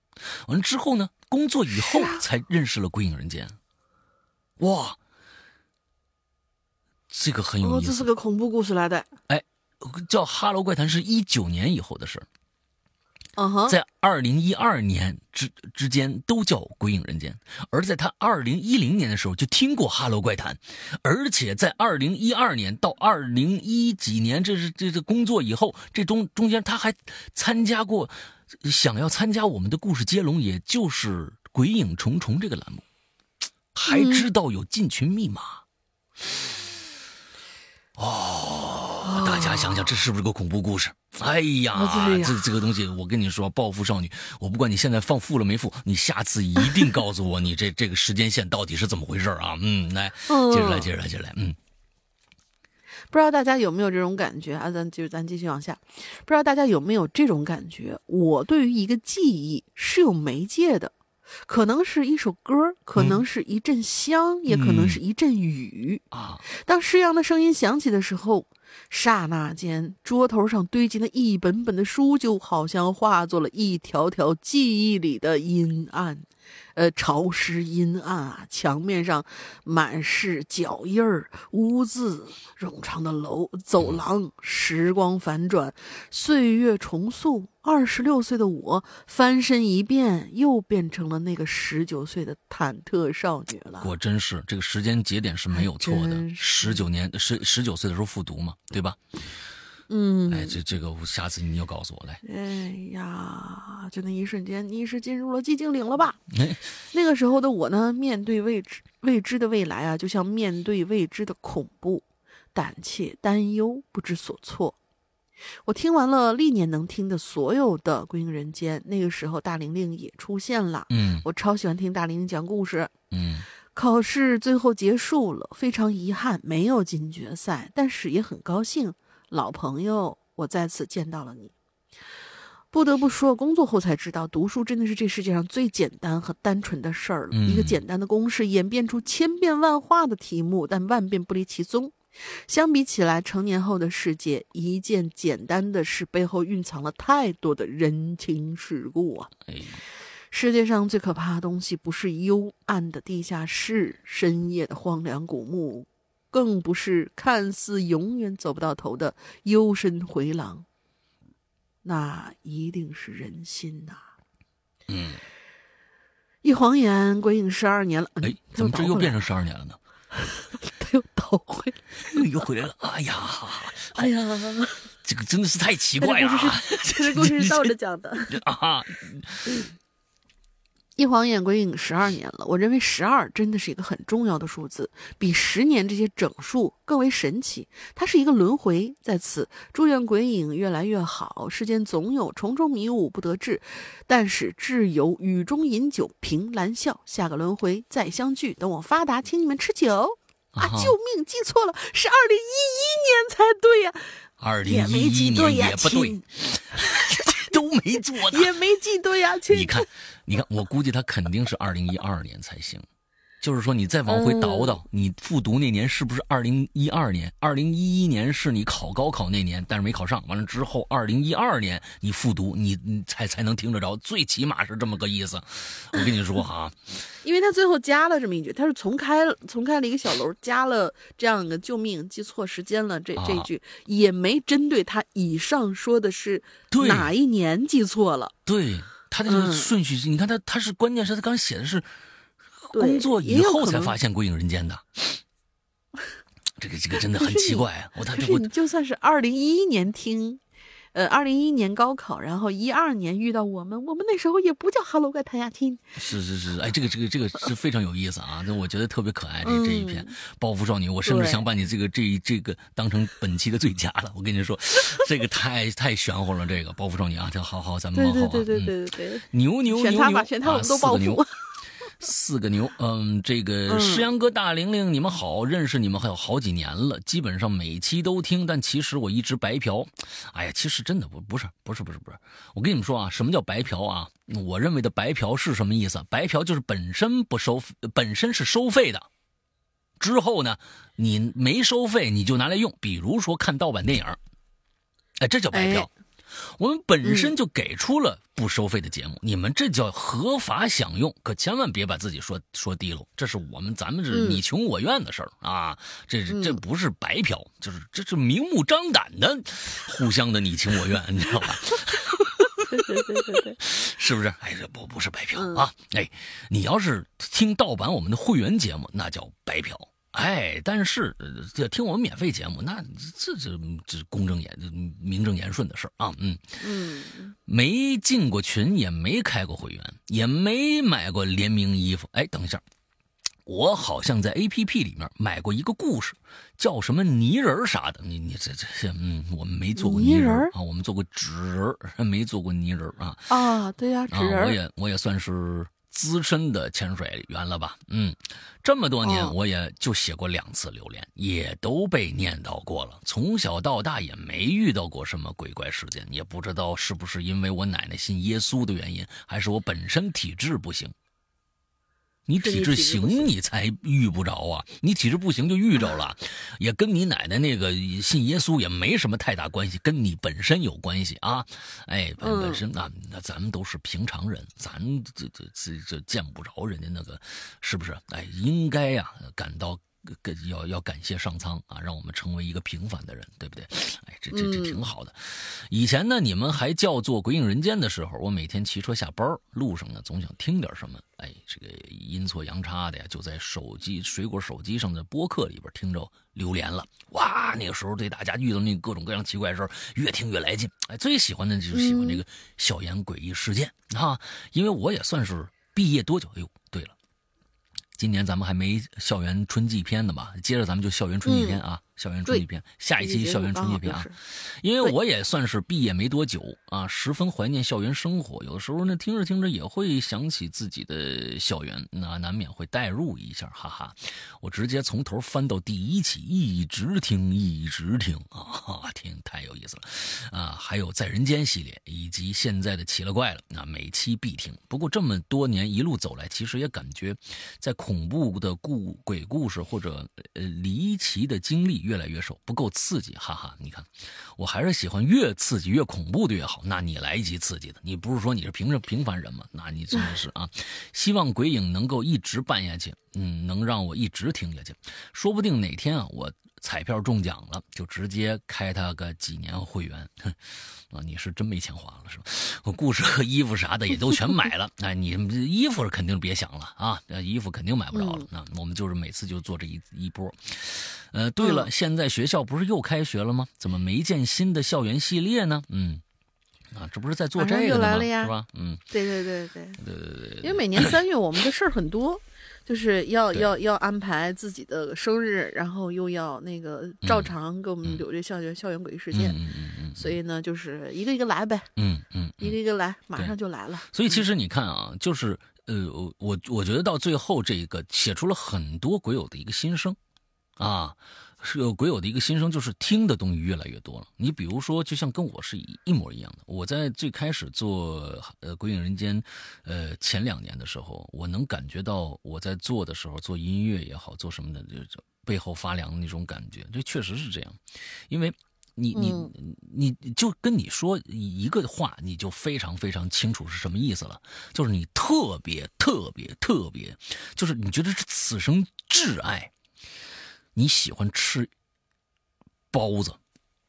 完了之后呢，工作以后才认识了《鬼影人间》。哇，这个很有意思。 哦，这是个恐怖故事来的。 哎，叫《哈喽怪谈》是一九年以后的事。 嗯哼， 在二零一二年之之间都叫《鬼影人间》，而在他二零一零年的时候就听过《哈喽怪谈》，而且在二零一二年到二零一几年，这是这这工作以后，这中中间他还参加过，想要参加我们的故事接龙，也就是《鬼影重重》这个栏目，还知道有进群密码。嗯、哦，大家想想，这是不是个恐怖故事？哎呀， 哦、呀这这个东西，我跟你说，报复少女，我不管你现在放负了没负，你下次一定告诉我，你这这个时间线到底是怎么回事啊？嗯，来，接着来，接着来，接着来，嗯。 不知道大家有没有这种感觉啊？咱就咱继续往下，不知道大家有没有这种感觉？我对于一个记忆是有媒介的，可能是一首歌，可能是一阵香，嗯、也可能是一阵雨啊。 当诗阳的声音响起的时候，刹那间，桌头上堆积的一本本的书，就好像化作了一条条记忆里的阴暗。呃，潮湿阴暗啊，墙面上满是脚印儿、污渍，冗长的楼走廊，时光反转，岁月重塑。二十六岁的我翻身一变，又变成了那个十九岁的忐忑少女了。 果真是这个时间节点是没有错的，十九年十十九岁的时候复读嘛，对吧？ 嗯， 哎，这这个下次你又告诉我来。 哎呀，就那一瞬间，你是进入了寂静岭了吧？ 哎， 那个时候的我呢，面对未知未知的未来啊，就像面对未知的恐怖，胆怯、担忧、不知所措。我听完了历年能听的所有的《鬼影人间》，那个时候大玲玲也出现了。 嗯， 我超喜欢听大玲玲讲故事。 嗯， 考试最后结束了，非常遗憾没有进决赛，但是也很高兴。老朋友，我再次见到了你。不得不说，工作后才知道，读书真的是这世界上最简单和单纯的事儿了。 嗯、 一个简单的公式演变出千变万化的题目，但万变不离其宗。相比起来，成年后的世界，一件简单的事背后蕴藏了太多的人情世故啊！ 哎， 世界上最可怕的东西，不是幽暗的地下室、深夜的荒凉古墓，更不是看似永远走不到头的幽深回廊，那一定是人心呐、啊！ 嗯， 一晃眼，鬼影十二年了。 哎，怎么这又变成十二年了呢？ 他又倒回来，又回来了。哎呀， 哎呀， 这个真的是太奇怪了。 这个故事是倒着讲的啊。 一晃眼，鬼影十二年了。我认为十二真的是一个很重要的数字，比十年这些整数更为神奇。它是一个轮回，在此祝愿鬼影越来越好。世间总有重重迷雾不得志，但是挚友雨中饮酒凭栏笑。下个轮回再相聚，等我发达，请你们吃酒啊！救命，记错了，是二零一一年才对呀、 啊，二零一一年也不对。都没做的， 也没记对呀、啊。 你看，你看，我估计他肯定是二零一二年才行。就是说，你再往回倒倒，嗯、你复读那年是不是二零一二年？二零一一年是你考高考那年，但是没考上。完了之后，二零一二年你复读，你你才才能听得着，最起码是这么个意思。我跟你说哈， 因为他最后加了这么一句，他是重开了重开了一个小楼，加了这样的救命记错时间了这这一句、啊，也没针对他以上说的是哪一年记错了。 对，他的这个顺序，嗯、你看他他是关键是他刚写的是。工作以后才发现《鬼影人间》的，这个这个真的很奇怪啊！我他可是你就算是二零一一年听，呃，二零一一年高考，然后一二年遇到我们，我们那时候也不叫哈喽怪谈呀听。 是是是，哎，这个这个这个是非常有意思啊！这我觉得特别可爱，这、嗯、这一篇报复少女，我甚至想把你这个这这个当成本期的最佳了。我跟你说，这个太太玄乎了，这个报复少女啊，这好好咱们往后啊， 对对对对对对， 嗯、牛牛选他吧，选他我们都报复。 四个牛，嗯，这个诗阳哥、大玲玲，你们好，认识你们还有好几年了，基本上每期都听，但其实我一直白嫖。哎呀，其实真的不不是不是不是不是，我跟你们说啊，什么叫白嫖啊？我认为的白嫖是什么意思？白嫖就是本身不收，本身是收费的，之后呢，你没收费你就拿来用，比如说看盗版电影，哎，这叫白嫖。哎我们本身就给出了不收费的节目，嗯、你们这叫合法享用，可千万别把自己说说低喽。这是我们咱们是你情我愿的事儿、嗯、啊，这是这不是白嫖，就是这是明目张胆的互相的你情我愿，你知道吧？ 对对对对对， 是不是？哎，这不不是白嫖、嗯、啊！哎，你要是听盗版我们的会员节目，那叫白嫖。哎，但是这、呃、听我们免费节目，那这这这公正言名正言顺的事儿啊，嗯嗯， 没进过群，也没开过会员，也没买过联名衣服。哎，等一下，我好像在 A P P 里面买过一个故事，叫什么泥人啥的。你你这这嗯，我们没做过泥人啊，我们做过纸人，没做过泥人啊。 啊，对呀、啊，纸人、 啊，我也我也算是资深的潜水员了吧？嗯，这么多年我也就写过两次榴莲，也都被念叨过了。从小到大也没遇到过什么鬼怪事件，也不知道是不是因为我奶奶信耶稣的原因，还是我本身体质不行。你体质行，你才遇不着啊！你体质不行就遇着了，也跟你奶奶那个信耶稣也没什么太大关系，跟你本身有关系啊！哎，本本身啊，那咱们都是平常人，咱这这这这见不着人家那个，是不是？哎，应该呀、啊，感到。要要感谢上苍啊，让我们成为一个平凡的人，对不对？哎，这这这挺好的。以前呢，你们还叫做鬼影人间的时候，我每天骑车下班，路上呢总想听点什么，哎，这个阴错阳差的呀，就在手机水果手机上的播客里边听着榴莲了。哇，那个时候对大家遇到那各种各样奇怪的事儿，越听越来劲。哎，最喜欢的就是喜欢这个校园诡异事件、嗯、啊，因为我也算是毕业多久？哎呦，对了。今年咱们还没校园春季篇呢吧？接着咱们就校园春季篇啊，嗯、校园春季篇，下一期校园春季篇啊。因为我也算是毕业没多久啊，十分怀念校园生活。有的时候呢，听着听着也会想起自己的校园，那难免会代入一下，哈哈。我直接从头翻到第一期，一直听，一直听啊，听太有意思了啊！还有在人间系列，以及现在的奇了怪了，那每期必听。不过这么多年一路走来，其实也感觉在恐怖的故鬼故事或者呃离奇的经历越来越少，不够刺激，哈哈！你看，我还是喜欢越刺激越恐怖的越好。那你来一集刺激的，你不是说你是平平凡人吗？那你真的是啊！希望鬼影能够一直办下去，嗯，能让我一直听下去。说不定哪天啊，我彩票中奖了，就直接开他个几年会员。哼，啊，你是真没钱花了是吧？我故事和衣服啥的也都全买了。哎，你衣服肯定别想了啊，衣服肯定买不着了。那、嗯、我们就是每次就做这一一波。呃，对了，嗯、现在学校不是又开学了吗？怎么没见新的校园系列呢？嗯。啊，这不是在做这个的吗？是吧？嗯， 对对对对对对对。 因为每年三月我们的事儿很多，就是要要要安排自己的生日，然后又要那个照常给我们留这校园、嗯、校园诡异事件， 嗯嗯嗯， 所以呢，就是一个一个来呗， 嗯嗯， 一个一个来，马上就来了。 所以其实你看啊，就是呃，我我觉得到最后这个写出了很多鬼友的一个心声，啊。是有鬼友的一个心声，就是听的东西越来越多了。你比如说，就像跟我是一一模一样的。我在最开始做呃《鬼影人间》呃前两年的时候，我能感觉到我在做的时候，做音乐也好，做什么的，就背后发凉的那种感觉。这确实是这样，因为你你、嗯、你就跟你说一个话，你就非常非常清楚是什么意思了。就是你特别特别特别，就是你觉得是此生挚爱。你喜欢吃包子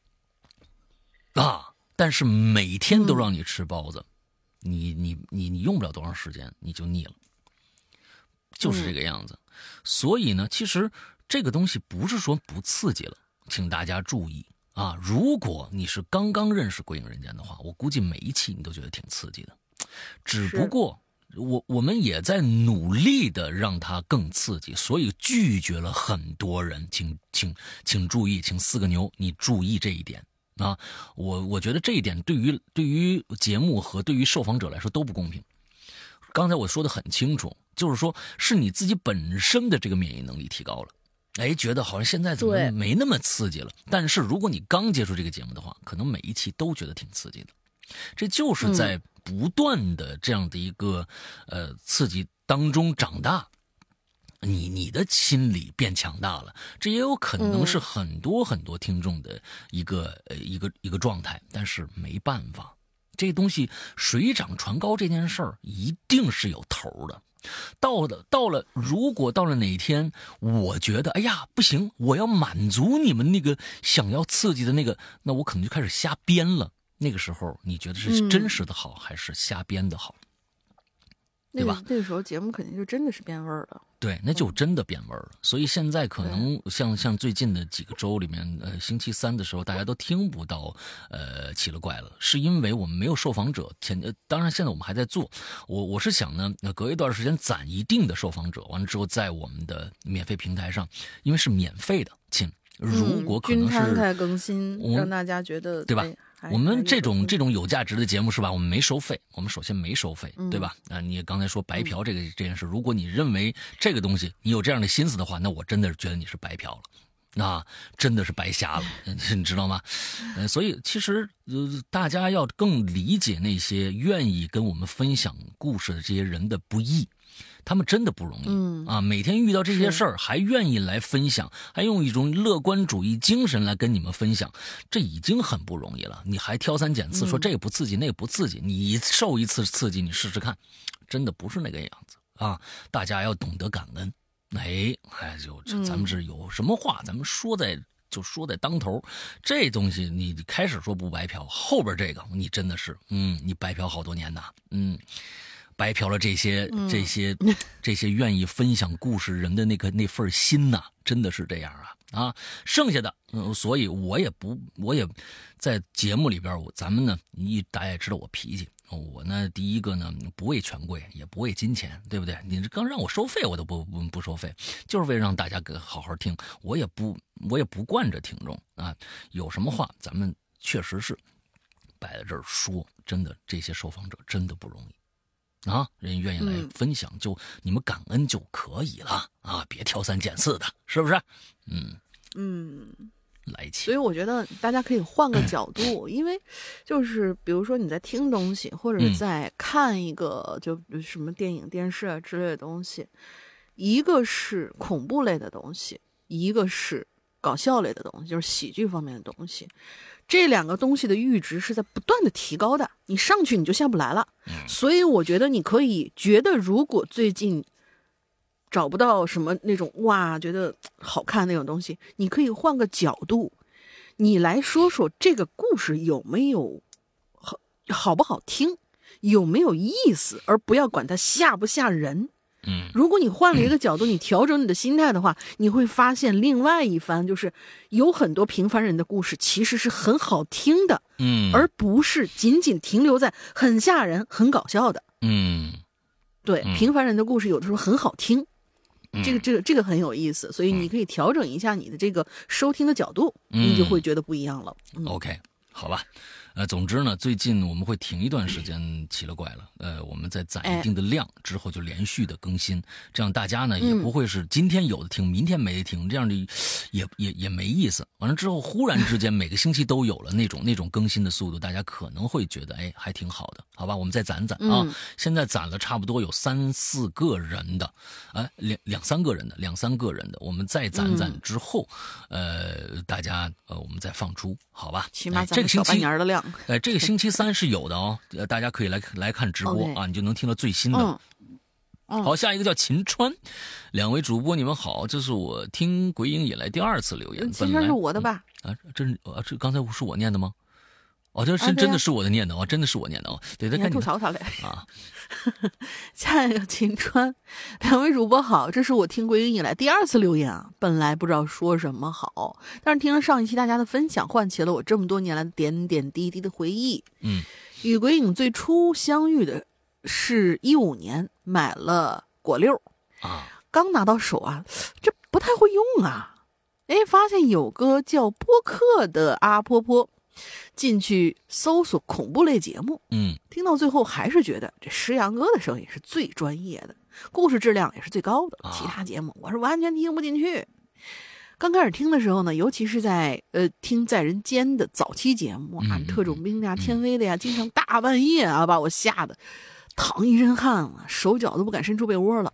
啊，但是每天都让你吃包子，嗯、你你你你用不了多长时间你就腻了，就是这个样子。嗯、所以呢，其实这个东西不是说不刺激了，请大家注意啊！如果你是刚刚认识《鬼影人间》的话，我估计每一期你都觉得挺刺激的，只不过。我我们也在努力的让它更刺激，所以拒绝了很多人，请请请注意，请四个牛，你注意这一点啊！我我觉得这一点对于对于节目和对于受访者来说都不公平。刚才我说的很清楚，就是说是你自己本身的这个免疫能力提高了，哎，觉得好像现在怎么没那么刺激了。但是如果你刚接触这个节目的话，可能每一期都觉得挺刺激的。这就是在不断的这样的一个呃刺激当中长大， 你你的心理变强大了，这也有可能是很多很多听众的一个、嗯、呃一个一个状态，但是没办法，这东西水涨船高这件事儿一定是有头的。到了到了，如果到了哪天，我觉得哎呀不行，我要满足你们那个想要刺激的那个，那我可能就开始瞎编了。那个时候，你觉得是真实的好，嗯、还是瞎编的好？对吧？ 那个时候节目肯定就真的是变味儿了。 对，那就真的变味儿了。所以现在可能像像最近的几个周里面，呃，星期三的时候大家都听不到呃奇了怪了，是因为我们没有受访者。前呃，当然现在我们还在做。我我是想呢，隔一段时间攒一定的受访者，完了之后在我们的免费平台上，因为是免费的，亲。如果可能是、 嗯、均摊更新，让大家觉得对吧？我们这种这种有价值的节目是吧？我们没收费，我们首先没收费，对吧？啊，你刚才说白嫖这个这件事，如果你认为这个东西你有这样的心思的话，那我真的是觉得你是白嫖了。那真的是白瞎了，你知道吗？呃，所以其实呃，大家要更理解那些愿意跟我们分享故事的这些人的不易，他们真的不容易、嗯、啊！每天遇到这些事儿还愿意来分享，还用一种乐观主义精神来跟你们分享，这已经很不容易了。你还挑三拣四，说这个不刺激，那个不刺激，你受一次刺激，你试试看，真的不是那个样子啊！大家要懂得感恩。哎，哎，就咱们是有什么话，嗯、咱们说在就说在当头。这东西你开始说不白嫖，后边这个你真的是，嗯，你白嫖好多年呐，嗯，白嫖了这些、嗯、这些这些愿意分享故事人的那个那份心呐，真的是这样啊啊！剩下的，嗯，所以我也不，我也在节目里边，我咱们呢，一大家也知道我脾气。我呢，第一个呢，不为权贵，也不为金钱，对不对？你这刚让我收费，我都不不不收费，就是为了让大家给好好听。我也不，我也不惯着听众啊。有什么话，咱们确实是摆在这儿说。真的，这些受访者真的不容易啊，人愿意来分享，就你们感恩就可以了啊，别挑三拣四的，是不是？嗯嗯。 来气， 所以我觉得大家可以换个角度，因为就是比如说你在听东西，或者在看一个就什么电影、电视啊之类的东西，一个是恐怖类的东西，一个是搞笑类的东西，就是喜剧方面的东西。这两个东西的阈值是在不断的提高的，你上去你就下不来了。所以我觉得你可以觉得，如果最近找不到什么那种哇觉得好看那种东西，你可以换个角度，你来说说这个故事有没有好好不好听，有没有意思，而不要管它吓不吓人。 嗯， 如果你换了一个角度，你调整你的心态的话，你会发现另外一番，就是有很多平凡人的故事其实是很好听的， 嗯， 而不是仅仅停留在很吓人、很搞笑的。 嗯， 对， 嗯、 平凡人的故事有的时候很好听。这个这个这个很有意思，所以你可以调整一下你的这个收听的角度， 嗯、 你就会觉得不一样了。嗯、 OK， 好吧。呃，总之呢，最近我们会停一段时间，奇了怪了。呃，我们在攒一定的量之后，就连续的更新，这样大家呢也不会是今天有的听，明天没得听，这样的也也也没意思。完了之后，忽然之间每个星期都有了那种那种更新的速度，大家可能会觉得哎还挺好的，好吧？我们再攒攒啊， 嗯、 现在攒了差不多有三四个人的，哎两两三个人的，两三个人的，我们再攒攒之后，嗯、呃，大家呃我们再放出，好吧？ 起码这个星期半年的量。 哎，这个星期三是有的哦，呃，大家可以来来看直播、okay. 啊，你就能听到最新的。 嗯嗯、 好，下一个叫秦川，两位主播你们好，这是我听鬼影以来第二次留言。 秦川是我的吧？ 啊，这是啊，这刚才是我念的吗？哦，这真、啊、真的是我的念的哦，真的是我念的哦。对，他你还吐槽他嘞啊！ 下一个秦川，两位主播好，这是我听鬼影以来第二次留言啊。本来不知道说什么好，但是听了上一期大家的分享，唤起了我这么多年来的点点滴滴的回忆。 嗯， 与鬼影最初相遇的是一五年，买了果六啊， 刚拿到手啊，这不太会用啊。哎，发现有个叫播客的阿婆婆。进去搜索恐怖类节目， 嗯， 听到最后还是觉得这石阳哥的声音是最专业的，故事质量也是最高的，其他节目我是完全听不进去。刚开始听的时候呢，尤其是在呃听在人间的早期节目啊， 嗯、 特种兵呀、天威的呀，经常大半夜啊把我吓得淌一身汗啊，手脚都不敢伸出被窝了。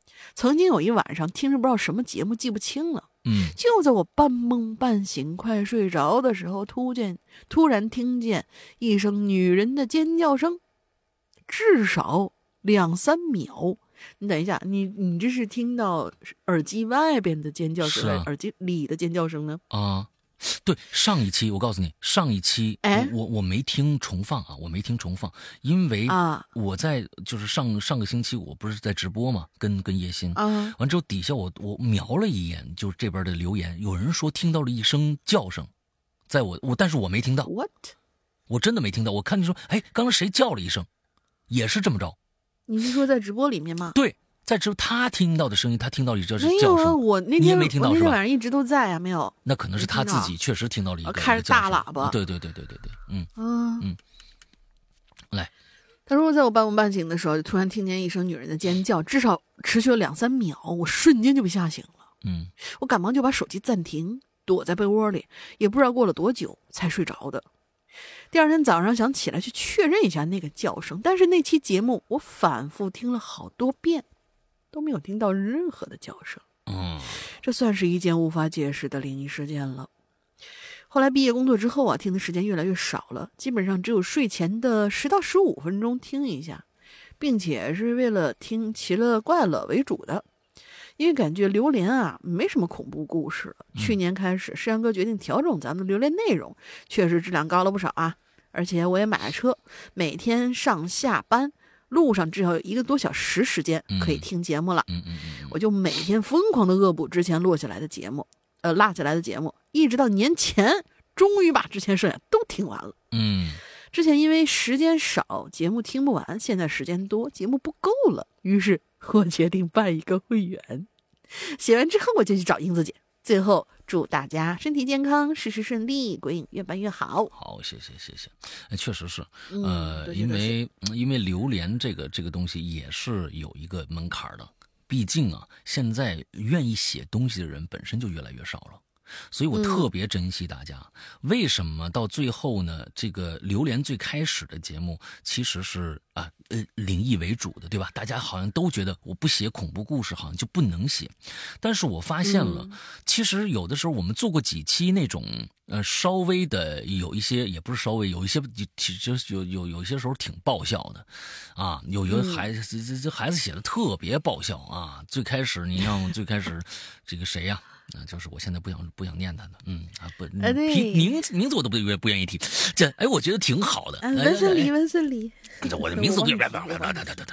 曾经有一晚上听着不知道什么节目，记不清了。 嗯， 就在我半梦半醒、快睡着的时候，突见突然听见一声女人的尖叫声，至少两三秒。你等一下，你你这是听到耳机外边的尖叫声， 是啊还是耳机里的尖叫声呢？ 啊，对，上一期我告诉你，上一期哎我我没听重放啊，我没听重放，因为啊我在就是上上个星期我不是在直播嘛，跟跟叶欣， 啊完之后底下我我瞄了一眼，就是这边的留言，有人说听到了一声叫声，在我我但是我没听到， ，what？ 我真的没听到，我看见说，哎，刚刚谁叫了一声，也是这么着， 你是说在直播里面吗？ 对，在直播他听到的声音，他听到了一这是没有啊， 叫声， 我那天你也没听到我那是吧？ 天晚上一直都在啊，没有。 那可能是他没听到自己确实听到了一个啊开着一个叫声大喇叭对对对对对对，嗯啊， 嗯，来， 他说在我半梦半醒的时候，就突然听见一声女人的尖叫，至少持续了两三秒，我瞬间就被吓醒了。 嗯我赶忙就把手机暂停，躲在被窝里，也不知道过了多久才睡着的。第二天早上想起来去确认一下那个叫声，但是那期节目我反复听了好多遍，都没有听到任何的叫声。 嗯这算是一件无法解释的灵异事件了。后来毕业工作之后啊，听的时间越来越少了，基本上只有睡前的十到十五分钟听一下，并且是为了听奇了怪了为主的。因为感觉榴莲啊没什么恐怖故事了。 嗯去年开始，石阳哥决定调整咱们的榴莲内容，确实质量高了不少啊。而且我也买了车，每天上下班路上至少有一个多小时时间可以听节目了。 嗯嗯嗯我就每天疯狂的恶补之前落下来的节目，呃，落下来的节目，一直到年前，终于把之前剩下都听完了。 嗯之前因为时间少，节目听不完，现在时间多，节目不够了，于是我决定办一个会员。写完之后我就去找英子姐。最后祝大家身体健康，事事顺利，鬼影越办越好。 好，谢谢谢谢，哎，确实是， 嗯呃， 多谢因为因为榴莲这个这个东西也是有一个门槛的，毕竟啊，现在愿意写东西的人本身就越来越少了。所以我特别珍惜大家。嗯、为什么到最后呢？这个榴莲最开始的节目其实是啊呃灵异为主的，对吧？大家好像都觉得我不写恐怖故事好像就不能写，但是我发现了，嗯、其实有的时候我们做过几期那种呃稍微的有一些，也不是稍微有一些，其实有有有些时候挺爆笑的，啊，有有孩子、嗯、这这孩子写的特别爆笑啊！最开始你像最开始这个谁呀、啊？啊，就是我现在不想不想念他的，嗯啊不， 啊对， 名名字我都不不愿意提，这哎我觉得挺好的。 啊，文森里，文森里， 我的名字不要不要不要不要不要不要，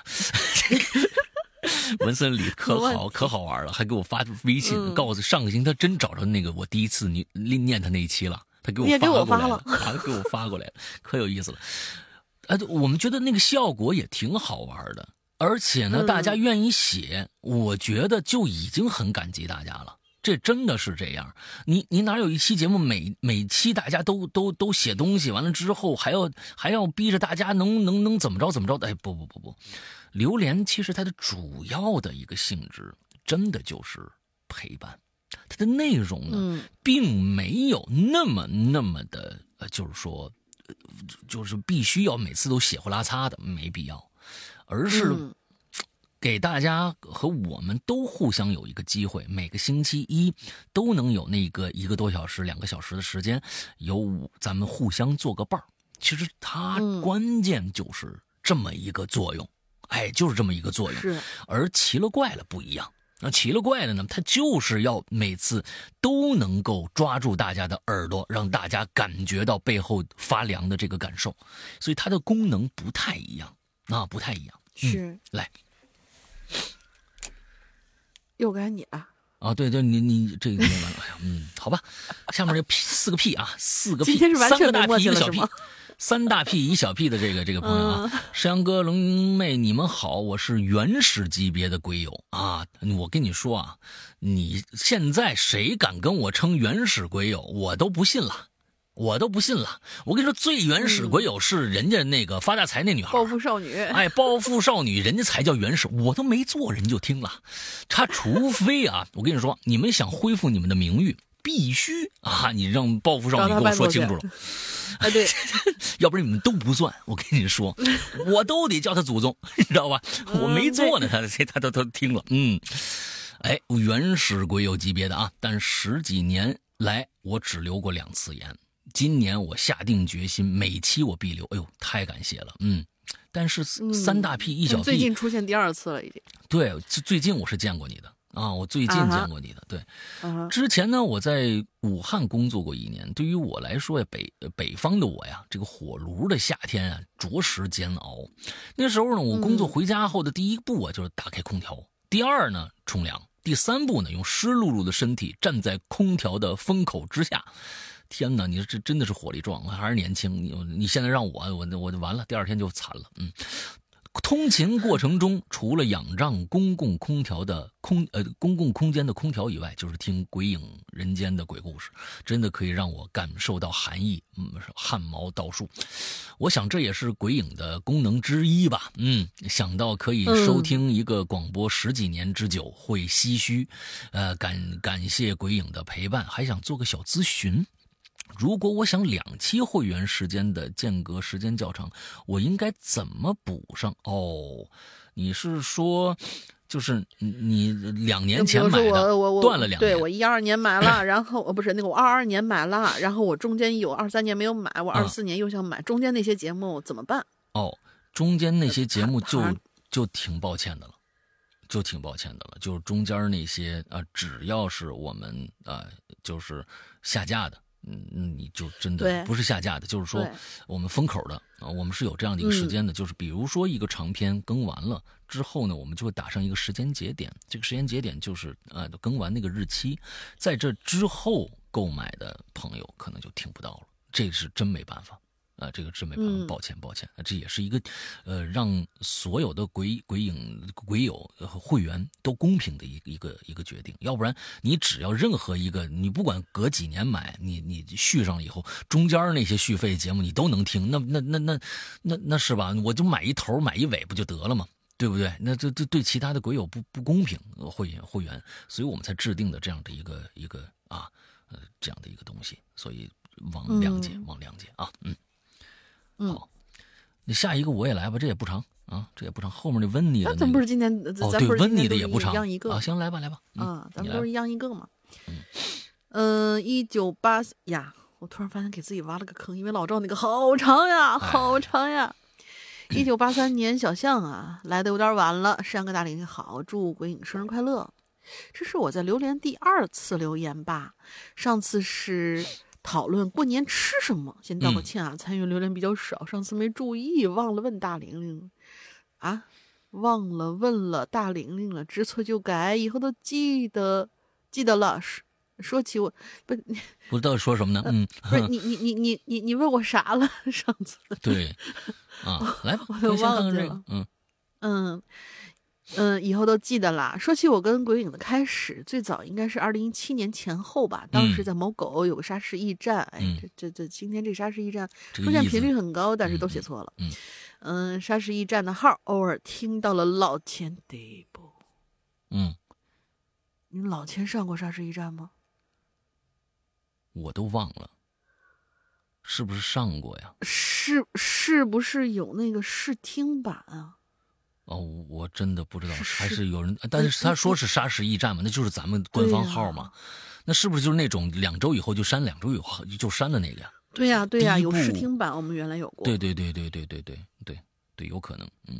文森里可好可好玩了，还给我发微信、嗯、告诉上个星期他真找着那个我第一次你念他那一期了，他给我发过来了，他给我发过来了，可有意思了。哎，我们觉得那个效果也挺好玩的，而且呢， 嗯、 大家愿意写，我觉得就已经很感激大家了。这真的是这样，你你哪有一期节目每每期大家都都都写东西，完了之后还要还要逼着大家能能能怎么着怎么着的？哎，不不不不，榴莲其实它的主要的一个性质，真的就是陪伴，它的内容呢， 嗯、 并没有那么那么的，呃，就是说，呃、就是必须要每次都血呼拉擦的，没必要，而是。嗯给大家和我们都互相有一个机会，每个星期一都能有那个一个多小时、两个小时的时间，由咱们互相做个伴儿。其实它关键就是这么一个作用，嗯、哎，就是这么一个作用。 是。 而奇了怪了不一样，那奇了怪了呢，它就是要每次都能够抓住大家的耳朵，让大家感觉到背后发凉的这个感受，所以它的功能不太一样，啊，不太一样。 是。 嗯、来。 又该你了啊！对对，你你这个没完了，哎呀，嗯，好吧，下面这屁四个屁啊，四个屁， 今天是完全没默契了是吗？ 三大屁一小屁的这个这个朋友啊，嗯、山羊哥、龙妹，你们好，我是原始级别的鬼友啊！我跟你说啊，你现在谁敢跟我称原始鬼友，我都不信了。我都不信了，我跟你说，最原始鬼友是人家那个发大财那女孩， 暴富少女， 哎，暴富少女，人家才叫原始，我都没做，人就听了。他除非啊，我跟你说，你们想恢复你们的名誉， 必须啊，你让报复少女跟我说清楚了。 啊，对， 要不然你们都不算。我跟你说，我都得叫他祖宗，你知道吧？我没做呢，他他都都听了。嗯，哎，原始鬼友级别的啊，但十几年来我只留过两次言。今年我下定决心，每期我必留。哎呦，太感谢了。嗯，但是三大屁一小屁， 最近出现第二次了，已经。 对，最近我是见过你的。啊，我最近见过你的，对， 啊、 之前呢，我在武汉工作过一年。对于我来说呀，北北方的我呀，这个火炉的夏天啊，着实煎熬。那时候呢，我工作回家后的第一步啊，就是打开空调；第二呢，冲凉；第三步呢，用湿漉漉的身体站在空调的风口之下。天哪，你这真的是火力壮，我还是年轻。你你现在让我，我我就完了，第二天就惨了，嗯。通勤过程中，除了仰仗公共空调的空呃公共空间的空调以外，就是听鬼影人间的鬼故事，真的可以让我感受到寒意，嗯，汗毛倒竖。我想这也是鬼影的功能之一吧。嗯，想到可以收听一个广播十几年之久，会唏嘘。呃，感感谢鬼影的陪伴，还想做个小咨询。如果我想两期会员时间的间隔时间较长，我应该怎么补上？哦，你是说，就是你两年前买的， 我我我断了两年。 对，我一二年买了，然后呃不是那个我二二年买了，然后我中间有二三年没有买，我二四年又想买，嗯、中间那些节目怎么办？ 哦，中间那些节目就就挺抱歉的了。就挺抱歉的了，就是中间那些啊、呃，只要是我们啊、呃，就是下架的。嗯，你就真的不是下架的，就是说我们封口的啊，我们是有这样的一个时间的，嗯、就是比如说一个长篇更完了之后呢，我们就会打上一个时间节点，这个时间节点就是呃更完那个日期，在这之后购买的朋友可能就听不到了，这是真没办法。啊，这个真没办法，抱歉抱歉，这也是一个，呃，让所有的鬼鬼影鬼友和会员都公平的一个一个一个决定。要不然，你只要任何一个，你不管隔几年买，你你续上了以后，中间那些续费节目你都能听，那那那那那那是吧？我就买一头买一尾不就得了吗？对不对？那这这对其他的鬼友不不公平，会员会员，所以我们才制定的这样的一个一个啊呃这样的一个东西，所以望谅解，望谅解啊，嗯。好，那下一个我也来吧，这也不长啊，这也不长。后面那温妮的、那个， 咱不是今天哦，对，温妮的也不长一个啊，行，来吧，来吧， 嗯、啊，咱们都是一样一个嘛。 嗯， 嗯，一九八呀，我突然发现给自己挖了个坑，因为老赵那个好长呀，好长呀。一九八三年小象啊，来的有点晚了。山哥大林好，祝鬼影生日快乐。这是我在榴莲第二次留言吧，上次是。讨论过年吃什么？先道个歉啊，嗯、参与留言比较少，上次没注意，忘了问大玲玲啊，忘了问了大玲玲了，知错就改，以后都记得记得了。说起我不不知道说什么呢？嗯， 不是你你你你你你问我啥了？上次对啊，来吧， 我都忘记了。 这个、嗯嗯。嗯，以后都记得啦。说起我跟鬼影的开始，最早应该是二零一七年前后吧。当时在某狗有个沙士驿站， 嗯、 哎，这这这今天这沙士驿站出现频率很高，但是都写错了。 嗯， 嗯，沙士驿站的号偶尔听到了老钱的不？ 嗯， 你老钱上过沙士驿站吗？ 我都忘了，是不是上过呀？ 是是不是有那个试听版啊？ 哦，我真的不知道，还是有人，但是他说是沙士驿站嘛，那就是咱们官方号嘛，那是不是就是那种两周以后就删，两周以后就删的那个呀？ 对呀、啊，对呀、啊，有试听版，我们原来有过。 对对对对对对对对对，有可能，嗯。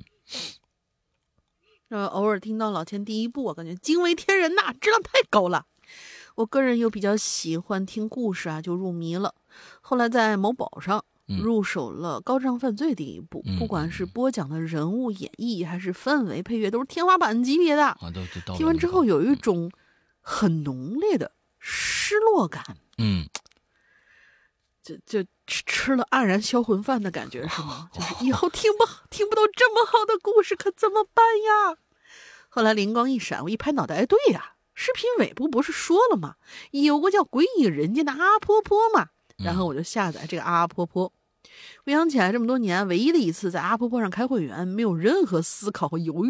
呃，偶尔听到老钱第一部，我感觉惊为天人呐，质量太高了。我个人又比较喜欢听故事啊，就入迷了。后来在某宝上。入手了《高智商犯罪》第一部， 嗯、 不管是播讲的人物演绎还是氛围配乐，都是天花板级别的。 啊、都都听完之后有一种很浓烈的失落感， 嗯， 就就吃吃了黯然销魂饭的感觉是吗？就是以后听不听不到这么好的故事可怎么办呀？后来灵光一闪，我一拍脑袋，哎，对呀，视频尾部不是说了吗？有个叫鬼影人间的阿婆婆嘛。然后我就下载这个阿婆婆，回想起来这么多年，唯一的一次在阿婆婆上开会员，没有任何思考和犹豫，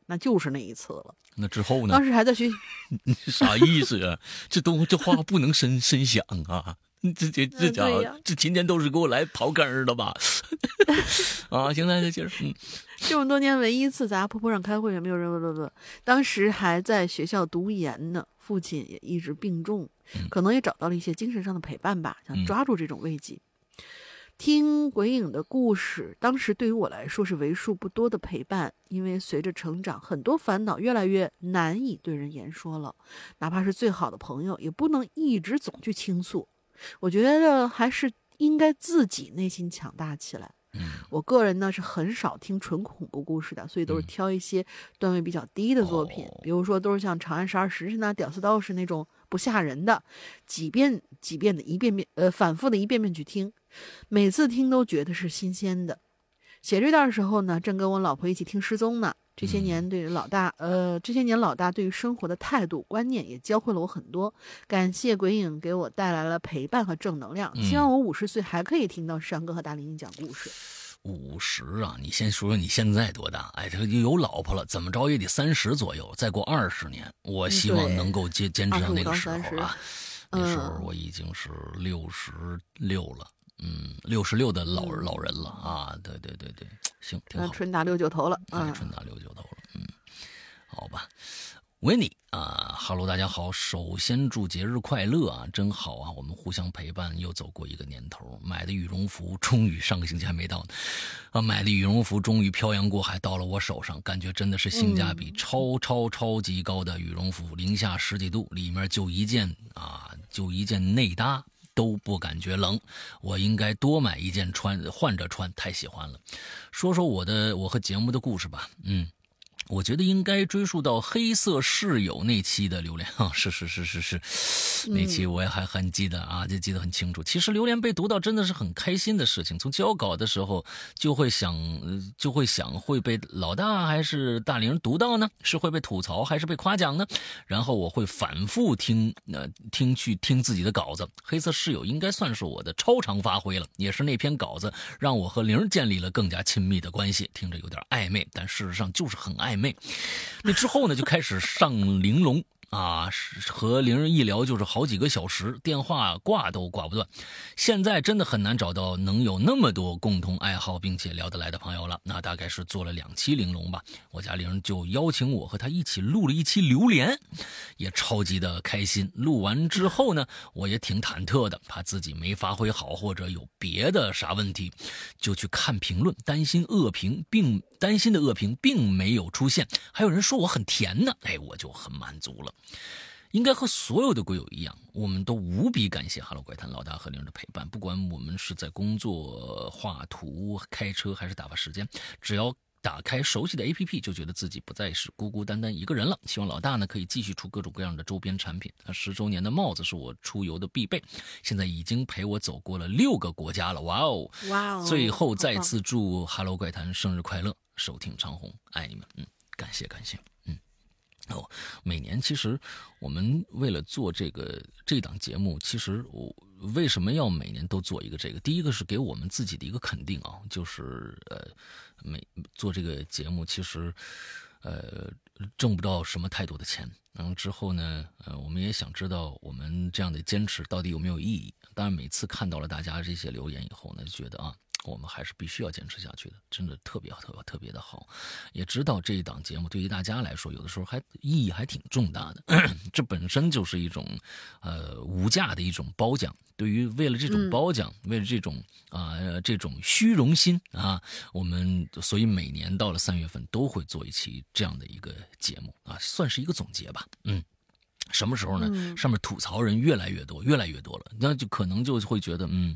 那就是那一次了。 那之后呢？ 当时还在学， 啥意思啊？这东这话不能深深想啊！这这这家伙，这今天都是给我来刨根的吧？啊，行，来再接着。嗯， 这么多年唯一一次在阿婆婆上开会，也没有人问问问。当时还在学校读研呢，父亲也一直病重，可能也找到了一些精神上的陪伴吧，想抓住这种危机。嗯、听鬼影的故事，当时对于我来说是为数不多的陪伴，因为随着成长，很多烦恼越来越难以对人言说了，哪怕是最好的朋友，也不能一直总去倾诉。我觉得还是应该自己内心强大起来。 嗯， 我个人呢是很少听纯恐怖故事的，所以都是挑一些段位比较低的作品，嗯、比如说都是像《长安十二时辰》呐、《屌丝道士》那种不吓人的，几遍几遍的一遍遍呃反复的一遍遍去听，每次听都觉得是新鲜的。写这段的时候呢，正跟我老婆一起听失踪呢。这些年对老大，呃，这些年老大对于生活的态度观念也教会了我很多。感谢鬼影给我带来了陪伴和正能量。希望我五十岁还可以听到山哥和大玲玲讲故事。 五十啊，你先说说你现在多大？哎，这有老婆了，怎么着也得三十左右，再过二十年，我希望能够坚坚持到那个时候啊。那时候我已经是六十六了。嗯，六十六的老人老人了啊！对对对对，行，挺好。 春打六九头了， 哎，春打六九头了，嗯，好吧。维尼啊哈喽，大家好，首先祝节日快乐啊，真好啊，我们互相陪伴，又走过一个年头。买的羽绒服终于上个星期还没到呢，啊，买的羽绒服终于漂洋过海到了我手上，感觉真的是性价比超超超级高的羽绒服，零下十几度，里面就一件啊，就一件内搭。都不感觉冷，我应该多买一件穿，换着穿，太喜欢了。说说我的我和节目的故事吧，嗯。我觉得应该追溯到黑色室友那期的榴莲啊，是是是是是，那期我也还很记得啊，就记得很清楚。其实榴莲被读到真的是很开心的事情，从交稿的时候就会想，就会想会被老大还是大玲读到呢？是会被吐槽还是被夸奖呢？然后我会反复听，呃，听去听自己的稿子。黑色室友应该算是我的超常发挥了，也是那篇稿子让我和玲建立了更加亲密的关系。听着有点暧昧，但事实上就是很暧昧。那之后呢，就开始上玲珑啊，和玲一聊就是好几个小时，电话挂都挂不断。现在真的很难找到能有那么多共同爱好并且聊得来的朋友了。那大概是做了两期玲珑吧，我家玲就邀请我和他一起录了一期榴莲，也超级的开心。录完之后呢，我也挺忐忑的，怕自己没发挥好或者有别的啥问题，就去看评论，担心恶评并担心的恶评并没有出现，还有人说我很甜呢，哎，我就很满足了。应该和所有的鬼友一样，我们都无比感谢哈喽怪谈老大和玲的陪伴，不管我们是在工作、画图、开车还是打发时间，只要打开熟悉的 A P P 就觉得自己不再是孤孤单单一个人了。希望老大呢可以继续出各种各样的周边产品。他十周年的帽子是我出游的必备，现在已经陪我走过了六个国家了，哇哦哇哦！ 最后再次祝哈喽怪谈生日快乐，收听长虹，爱你们，嗯，感谢感谢，嗯。哦，每年其实我们为了做这个这档节目，其实我为什么要每年都做一个这个？第一个是给我们自己的一个肯定啊，就是呃，每做这个节目其实呃挣不到什么太多的钱，然后之后呢，呃，我们也想知道我们这样的坚持到底有没有意义。当然，每次看到了大家这些留言以后呢，就觉得啊。我们还是必须要坚持下去的，真的特别特别特别的好，也知道这一档节目对于大家来说，有的时候还意义还挺重大的，这本身就是一种呃无价的一种褒奖。对于为了这种褒奖，嗯、为了这种啊、呃、这种虚荣心啊，我们所以每年到了三月份都会做一期这样的一个节目啊，算是一个总结吧，嗯。什么时候呢？嗯、上面吐槽人越来越多，越来越多了，那就可能就会觉得嗯。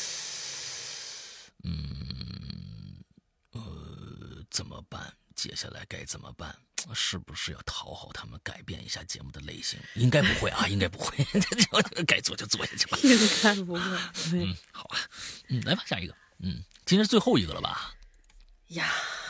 嗯，呃，怎么办？接下来该怎么办？是不是要讨好他们，改变一下节目的类型？应该不会啊，应该不会。该做就做下去吧。 应该不会。 嗯，好啊。嗯，来吧，下一个。嗯，今天是最后一个了吧？ 呀，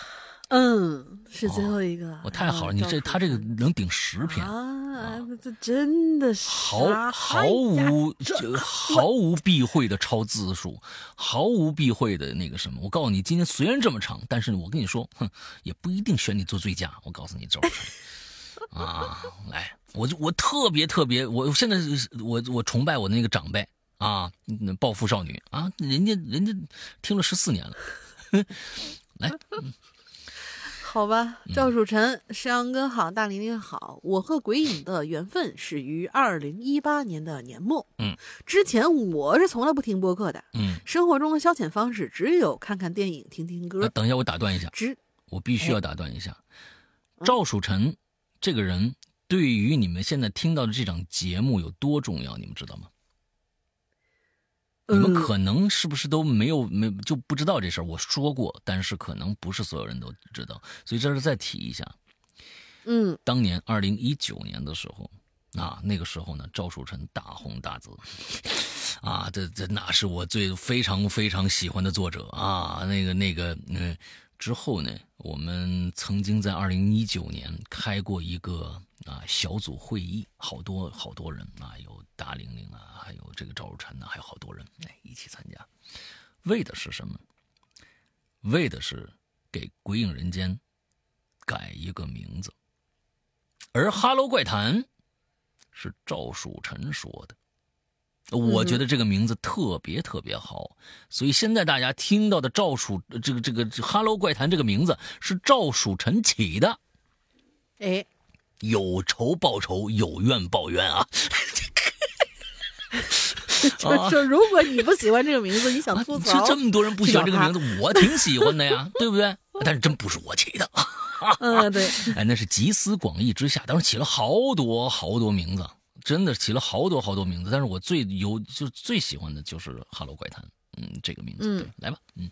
嗯，是最后一个。 哦、我太好了，你这他这个能顶十篇啊！这真的是毫毫无毫无避讳的超字数，毫无避讳的那个什么。我告诉你，今天虽然这么长，但是我跟你说，哼，也不一定选你做最佳。我告诉你，赵晨啊，来，我就我特别特别，我现在我我崇拜我的那个长辈啊，暴富少女啊，人家人家听了十四年了，来。嗯好吧，赵曙臣，石阳哥好，大玲玲好。我和鬼影的缘分始于二零一八年的年末。 嗯， 之前我是从来不听播客的。 嗯， 生活中的消遣方式只有看看电影、听听歌。 啊、等一下，我打断一下， 只我必须要打断一下。哎、赵曙臣这个人对于你们现在听到的这档节目有多重要，你们知道吗？你们可能是不是都没有没就不知道这事儿？我说过，但是可能不是所有人都知道，所以这是再提一下。 嗯， 当年二零一九年的时候，啊，那个时候呢，赵曙臣大红大紫，啊，这这那是我最非常非常喜欢的作者啊，那个那个嗯、呃，之后呢，我们曾经在二零一九年开过一个啊小组会议，好多好多人啊，有大玲玲啊。还有这个赵曙臣呢，还有好多人哎一起参加，为的是什么？为的是给《鬼影人间》改一个名字。而《哈喽怪谈》是赵曙臣说的，我觉得这个名字特别特别好，所以现在大家听到的赵曙这个这个《哈喽怪谈》这个名字是赵曙臣起的。 哎， 有仇报仇，有怨报怨啊！ 就是说，如果你不喜欢这个名字，你想吐槽， 是这么多人不喜欢这个名字，我挺喜欢的呀，对不对？但是真不是我起的。 嗯，对。 哎，那是集思广益之下，当时起了好多好多名字，真的起了好多好多名字。但是我最有就最喜欢的就是《哈喽怪谈》，嗯，这个名字。 嗯， 对，来吧，嗯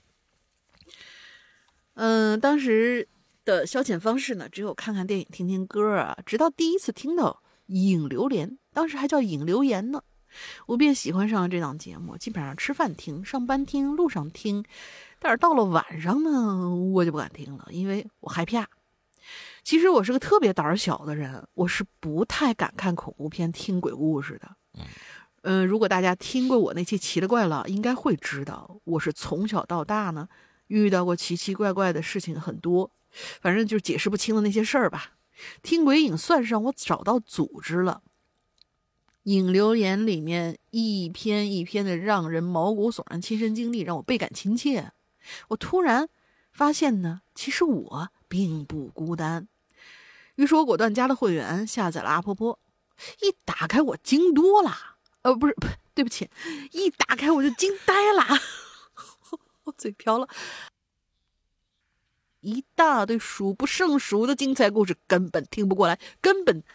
嗯，当时的消遣方式呢，只有看看电影、听听歌啊。直到第一次听到《影流连》，当时还叫《影留言》呢。我便喜欢上了这档节目，基本上吃饭听、上班听、路上听，但是到了晚上呢，我就不敢听了，因为我害怕。其实我是个特别胆小的人，我是不太敢看恐怖片、听鬼故事的。嗯、呃，如果大家听过我那期奇了怪了，应该会知道，我是从小到大呢遇到过奇奇怪怪的事情很多，反正就是解释不清的那些事儿吧。听鬼影算是让我找到组织了。影留言里面一篇一篇的让人毛骨悚然亲身经历，让我倍感亲切。我突然发现呢，其实我并不孤单。于是我果断加了会员，下载了阿婆婆。一打开我惊多了，呃，不是，不对不起，一打开我就惊呆了，我嘴瓢了。一大堆数不胜数的精彩故事，根本听不过来，根本。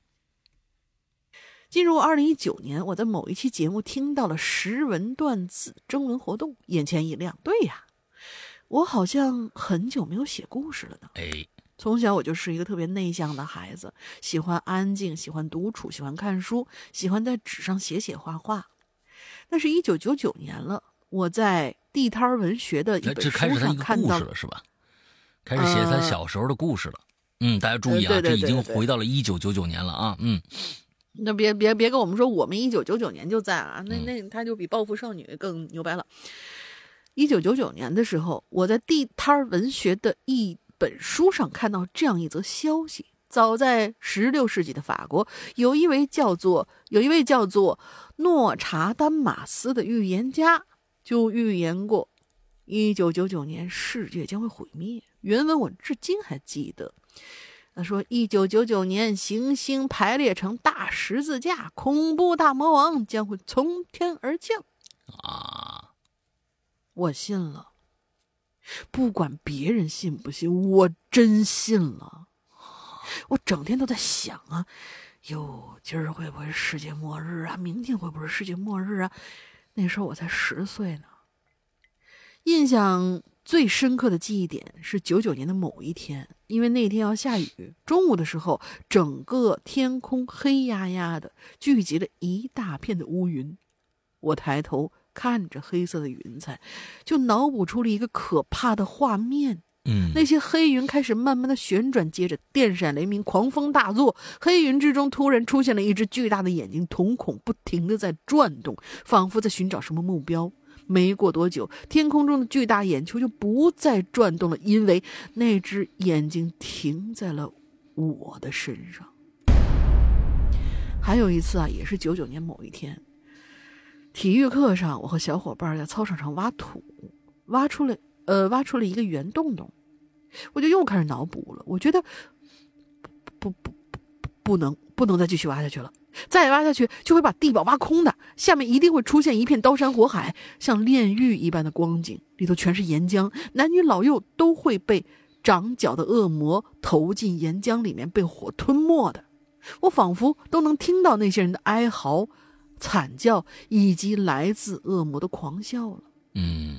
进入二零一九年，我在某一期节目听到了识文断字征文活动，眼前一亮。对呀，我好像很久没有写故事了呢。 哎， 从小我就是一个特别内向的孩子，喜欢安静，喜欢独处，喜欢看书，喜欢在纸上写写画画。那是一九九九年了，我在地摊文学的一本书上看到了，是吧？开始写他小时候的故事了。呃、嗯，大家注意啊， 对对对对对， 这已经回到了一九九九年了啊。嗯。 那别别别跟我们说我们一九九九年就在啊，那那他就比暴富少女更牛掰了。一九九九年的时候，我在地摊文学的一本书上看到这样一则消息：早在十六世纪的法国，有一位叫做有一位叫做诺查丹马斯的预言家，就预言过一九九九年世界将会毁灭。原文我至今还记得。他说一九九九年行星排列成大十字架，恐怖大魔王将会从天而降啊！ 我信了，不管别人信不信，我真信了。我整天都在想啊，哟，今儿会不会世界末日啊？明天会不会世界末日啊？那时候我才十岁呢。印象最深刻的记忆点是九九年的某一天，因为那天要下雨，中午的时候，整个天空黑压压的，聚集了一大片的乌云。我抬头看着黑色的云彩，就脑补出了一个可怕的画面： 嗯， 那些黑云开始慢慢的旋转，接着电闪雷鸣，狂风大作。黑云之中突然出现了一只巨大的眼睛，瞳孔不停的在转动，仿佛在寻找什么目标。没过多久，天空中的巨大眼球就不再转动了，因为那只眼睛停在了我的身上。还有一次啊，也是九九年某一天，体育课上，我和小伙伴在操场上挖土，挖出了呃挖出了一个圆洞洞，我就又开始脑补了。我觉得不不不不不能不能再继续挖下去了，再挖下去就会把地表挖空的，下面一定会出现一片刀山火海，像炼狱一般的光景，里头全是岩浆，男女老幼都会被长角的恶魔投进岩浆里面，被火吞没的。我仿佛都能听到那些人的哀嚎、惨叫以及来自恶魔的狂笑了。 嗯，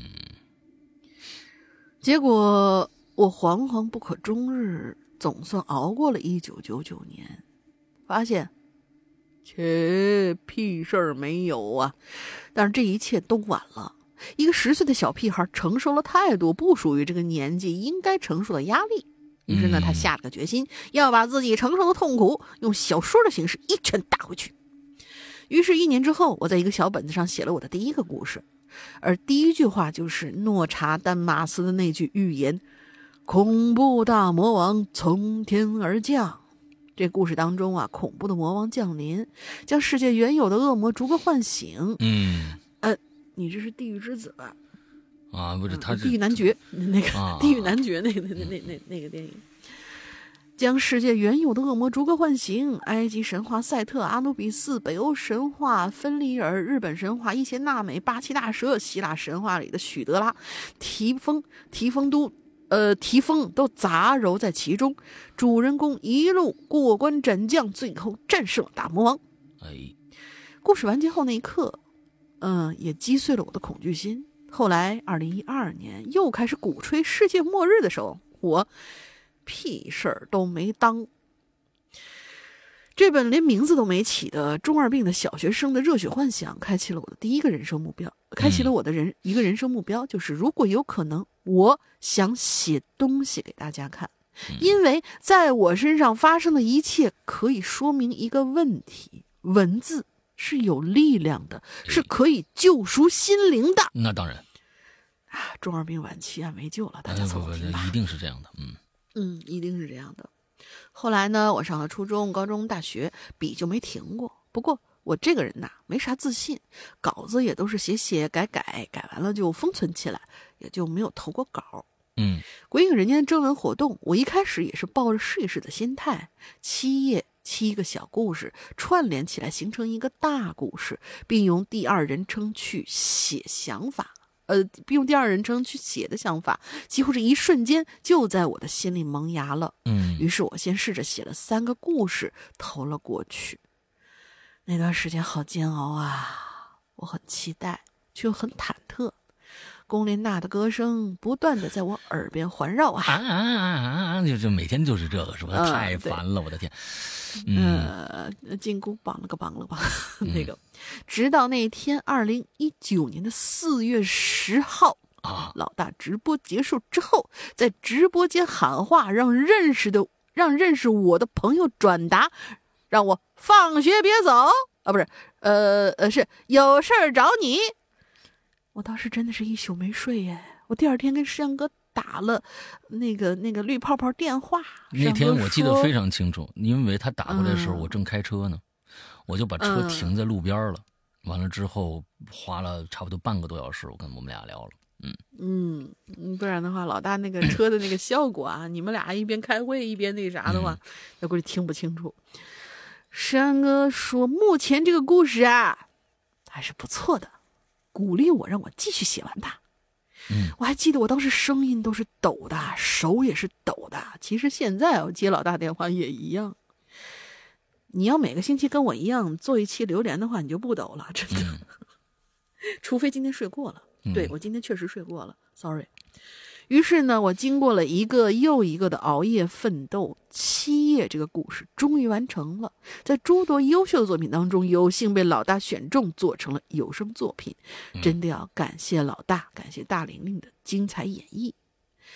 结果我惶惶不可终日，总算熬过了一九九九年，发现切屁事儿没有啊！但是这一切都晚了。一个十岁的小屁孩承受了太多不属于这个年纪应该承受的压力，于是呢，他下了个决心，要把自己承受的痛苦用小说的形式一拳打回去。于是，一年之后，我在一个小本子上写了我的第一个故事，而第一句话就是诺查丹马斯的那句预言：“恐怖大魔王从天而降。”这故事当中啊，恐怖的魔王降临，将世界原有的恶魔逐个唤醒。 嗯， 呃，你这是地狱之子吧？ 啊，不是，他是地狱男爵那个、 啊、 地狱男爵那个那那那那个电影，将世界原有的恶魔逐个唤醒。埃及神话赛特、阿努比斯，北欧神话芬里尔，日本神话伊邪那美，八岐大蛇，希腊神话里的许德拉、提丰、提丰都。呃，提丰都杂糅在其中，主人公一路过关斩将，最后战胜了大魔王。 哎， 故事完结后那一刻，嗯、呃，也击碎了我的恐惧心。后来，二零一二年又开始鼓吹世界末日的时候，我屁事儿都没当。这本连名字都没起的中二病的小学生的热血幻想，开启了我的第一个人生目标，开启了我的人、嗯、一个人生目标，就是如果有可能，我想写东西给大家看，因为在我身上发生的一切可以说明一个问题：文字是有力量的，是可以救赎心灵的。 那当然啊，中二病晚期啊，没救了，大家凑合听吧。 一定是这样的，嗯嗯，一定是这样的。后来呢，我上了初中、高中、大学，笔就没停过。不过我这个人呐，没啥自信，稿子也都是写写改改，改完了就封存起来，也就没有投过稿。 嗯， 鬼影人间的征文活动，我一开始也是抱着试一试的心态，七页七个小故事串联起来形成一个大故事，并用第二人称去写想法。呃，并用第二人称去写的想法，几乎是一瞬间就在我的心里萌芽了。 嗯， 于是我先试着写了三个故事，投了过去。那段时间好煎熬啊，我很期待，却又很忐忑。龚琳娜的歌声不断的在我耳边环绕啊啊啊啊啊！就就每天就是这个，是吧？嗯、太烦了，我的天。 嗯，呃，金箍绑了个绑了吧，那个，直到那天，二零一九年的四月十号啊， 老大直播结束之后，在直播间喊话，让认识的让认识我的朋友转达，让我放学别走啊，不是，呃呃，是有事儿找你。我当时真的是一宿没睡耶，我第二天跟石阳哥打了那个那个绿泡泡电话。 那天我记得非常清楚，因为他打过来的时候， 嗯、 我正开车呢，我就把车停在路边了。嗯、完了之后，花了差不多半个多小时，我跟我们俩聊了。嗯嗯，不然的话，老大那个车的那个效果啊，你们俩一边开会一边那啥的话，那估计听不清楚。石阳哥说，目前这个故事啊还是不错的，鼓励我让我继续写完它。 嗯， 我还记得我当时声音都是抖的，手也是抖的。其实现在我接老大电话也一样。你要每个星期跟我一样做一期榴莲的话，你就不抖了，真的。嗯、除非今天睡过了。 嗯、 对，我今天确实睡过了 ，sorry。于是呢，我经过了一个又一个的熬夜奋斗，七页这个故事终于完成了。在诸多优秀的作品当中，有幸被老大选中，做成了有声作品。真的要感谢老大，感谢大玲玲的精彩演绎。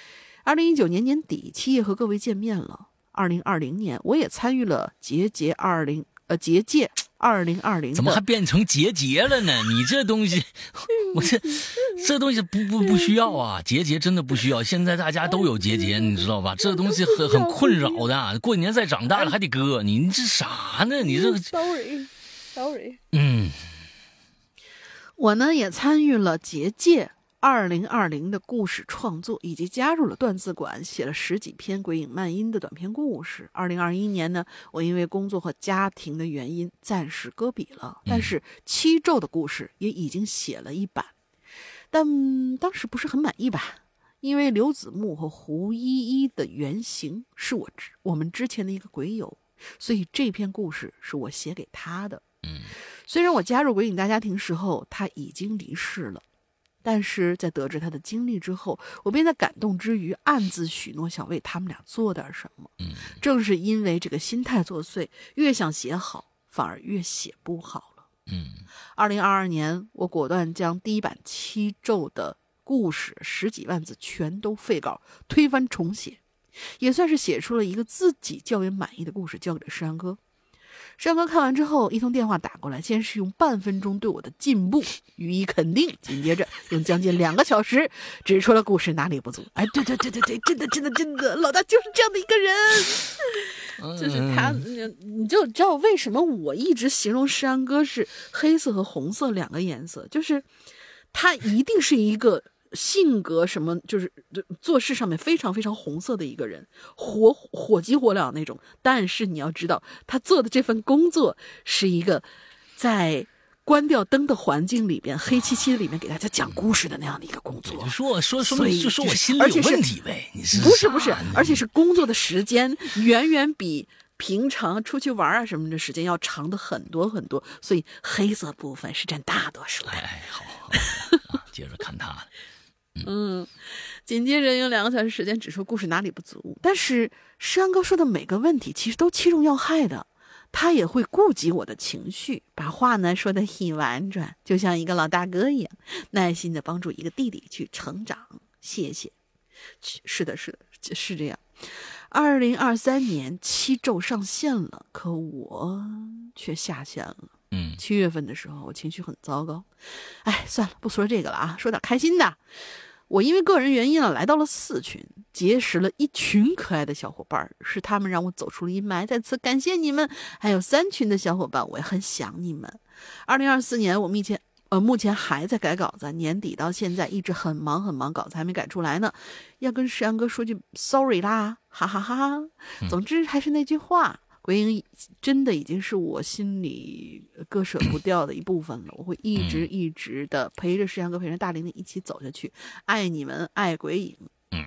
二零一九年年底，七夜和各位见面了。二零二零年，我也参与了结节二零呃结界二零二零。 怎么还变成结节了呢？你这东西，我这这东西不不不需要啊，结节真的不需要。现在大家都有结节，你知道吧？这东西很很困扰的。过年再长大了还得割，你这啥呢？你这个 sorry sorry。 嗯， 我呢也参与了结界二零二零的故事创作，以及加入了段字馆，写了十几篇鬼影漫音的短篇故事。二零二一年呢，我因为工作和家庭的原因暂时搁笔了，但是七咒的故事也已经写了一版，但当时不是很满意吧，因为刘子木和胡依依的原型是我我们之前的一个鬼友，所以这篇故事是我写给他的。 嗯， 虽然我加入鬼影大家庭时候他已经离世了，但是在得知他的经历之后，我便在感动之余暗自许诺想为他们俩做点什么。 嗯， 正是因为这个心态作祟，越想写好反而越写不好了。 嗯， 二零二二年我果断将第一版七咒的故事十几万字全都废稿推翻重写，也算是写出了一个自己较为满意的故事，交给了石阳哥。石阳哥看完之后，一通电话打过来，先是用半分钟对我的进步予以肯定，紧接着用将近两个小时指出了故事哪里不足。哎，对对对对对，真的真的真的，老大就是这样的一个人，就是他，你就知道为什么我一直形容石阳哥是黑色和红色两个颜色，就是他一定是一个性格什么就是做事上面非常非常红色的一个人，火火急火燎那种。但是你要知道，他做的这份工作是一个在关掉灯的环境里边，黑漆漆的里面给大家讲故事的那样的一个工作。 就说说说明就说我心里有问题呗，你是不是不是，而且是工作的时间远远比平常出去玩啊什么的时间要长的很多很多，所以黑色部分是占大多数的。 哎，好，好啊、接着看他。 嗯，紧接着用两个小时时间指出故事哪里不足，但是石阳哥说的每个问题其实都切中要害的，他也会顾及我的情绪，把话呢说得很婉转，就像一个老大哥一样，耐心的帮助一个弟弟去成长。谢谢。是的是的是这样。二零二三年七咒上线了，可我却下线了。 嗯， 七月份的时候我情绪很糟糕，哎，算了，不说这个了啊，说点开心的。我因为个人原因啊，来到了四群，结识了一群可爱的小伙伴，是他们让我走出了阴霾，再次感谢你们。还有三群的小伙伴，我也很想你们。二零二四年我目前呃目前还在改稿子，年底到现在一直很忙很忙，稿子还没改出来呢，要跟石阳哥说句 sorry 啦，哈哈哈哈。总之还是那句话，鬼影真的已经是我心里割舍不掉的一部分了，我会一直一直的陪着石阳哥陪着大玲玲一起走下去，爱你们，爱鬼影。 嗯，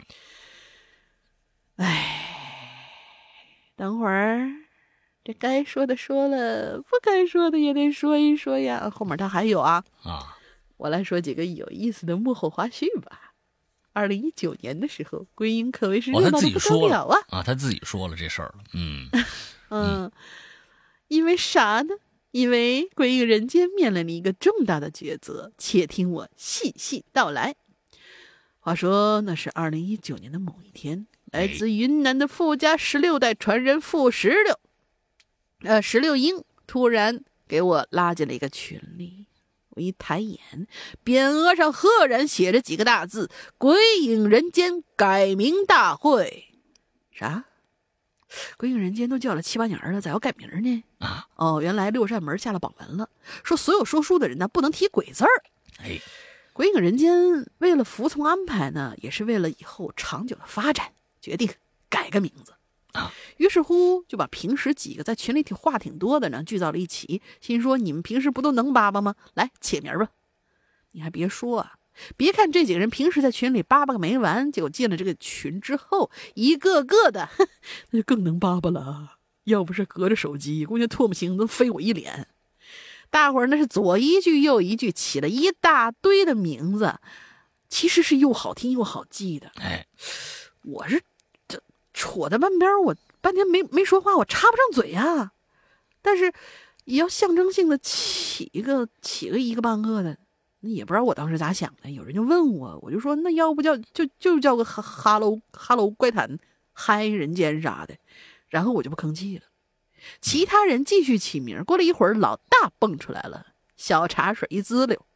哎，等会儿这该说的说了，不该说的也得说一说呀，后面他还有啊啊， 我来说几个有意思的幕后花絮吧。二零一九年的时候，鬼影可谓是热闹的不得了啊！ 哦、啊，他自己说了这事儿了，嗯。 嗯，因为啥呢？因为鬼影人间面临了一个重大的抉择，且听我细细道来。话说，那是二零一九年的某一天，来自云南的富家十六代传人富石榴，呃，石榴英突然给我拉进了一个群里。我一抬眼，匾额上赫然写着几个大字：鬼影人间改名大会。啥？鬼影人间都叫了七八年了，咋要改名呢？ 啊， 哦，原来六扇门下了榜文了，说所有说书的人呢不能提鬼字儿。 哎， 鬼影人间为了服从安排呢，也是为了以后长久的发展，决定改个名字啊。 于是乎就把平时几个在群里挺话挺多的人聚到了一起，心说你们平时不都能叭叭吗？来起名吧。你还别说啊，别看这几个人平时在群里叭叭个没完，结果进了这个群之后，一个个的那就更能叭叭了。要不是隔着手机，估计唾沫星子飞我一脸。大伙儿那是左一句右一句，起了一大堆的名字，其实是又好听又好记的。 哎， 我是这戳在半边，我半天没没说话，我插不上嘴啊。但是也要象征性的起一个起个一个半个的。 那也不知道我当时咋想的，有人就问我，我就说那要不叫就就叫个哈哈喽哈喽怪谈嗨人间啥的，然后我就不吭气了。其他人继续起名，过了一会儿，老大蹦出来了，小茶水一滋溜。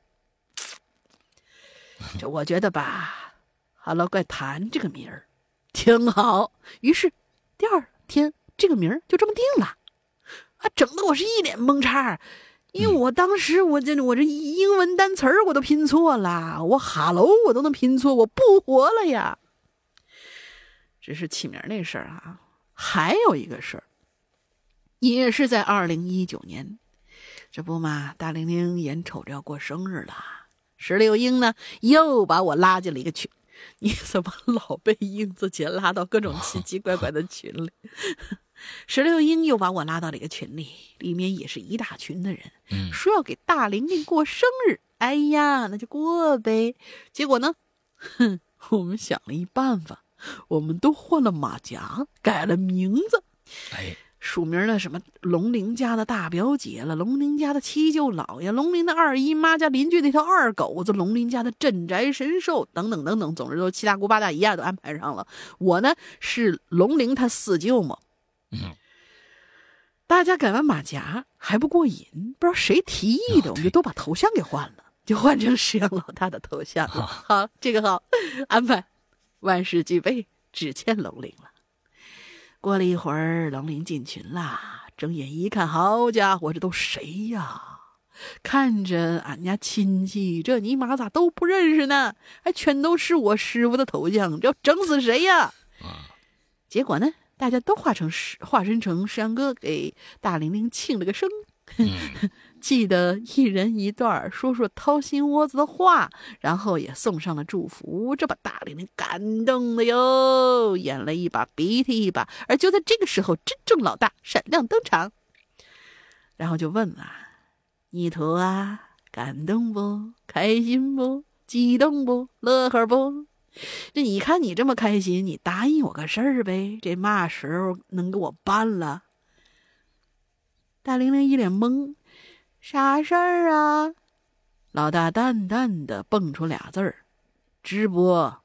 这我觉得吧，哈喽怪谈这个名儿挺好，于是第二天这个名儿就这么定了。啊，整的我是一脸懵叉，因为我当时我这我这英文单词儿我都拼错了，我哈喽我都能拼错，我不活了呀。这是起名那事儿啊，还有一个事儿。也是在二零一九年，这不嘛，大玲玲眼瞅着要过生日了，石榴英呢又把我拉进了一个群。你怎么老被英子姐拉到各种奇奇怪怪的群里？石榴英又把我拉到了一个群里，里面也是一大群的人，说要给大玲玲过生日。哎呀，那就过呗。结果呢，哼，我们想了一办法，我们都换了马甲，改了名字。 哎。 署名了什么龙玲家的大表姐了，龙玲家的七舅姥爷，龙玲的二姨妈家邻居那条二狗子，龙玲家的镇宅神兽等等等等，总之都七大姑八大姨啊都安排上了。我呢是龙玲他四舅嘛。 嗯， 大家改完马甲还不过瘾，不知道谁提议的，我们就都把头像给换了，就换成石阳老大的头像了。好，这个好安排，万事俱备，只欠龙玲了。过了一会儿，龙玲进群啦，睁眼一看，好家伙，这都谁呀？看着俺家亲戚，这尼玛咋都不认识呢？还全都是我师傅的头像，这要整死谁呀？结果呢，大家都化成化身成石阳哥，给大玲玲庆了个生。记得一人一段说说掏心窝子的话，然后也送上了祝福，这把大玲玲感动的哟，眼泪一把鼻涕一把。而就在这个时候，真正老大闪亮登场，然后就问啊，你图啊，感动不？开心不？激动不？乐呵不？这你看你这么开心，你答应我个事儿呗，这嘛时候能给我办了？大玲玲一脸懵，啥事儿啊？老大淡淡的蹦出俩字儿，直播。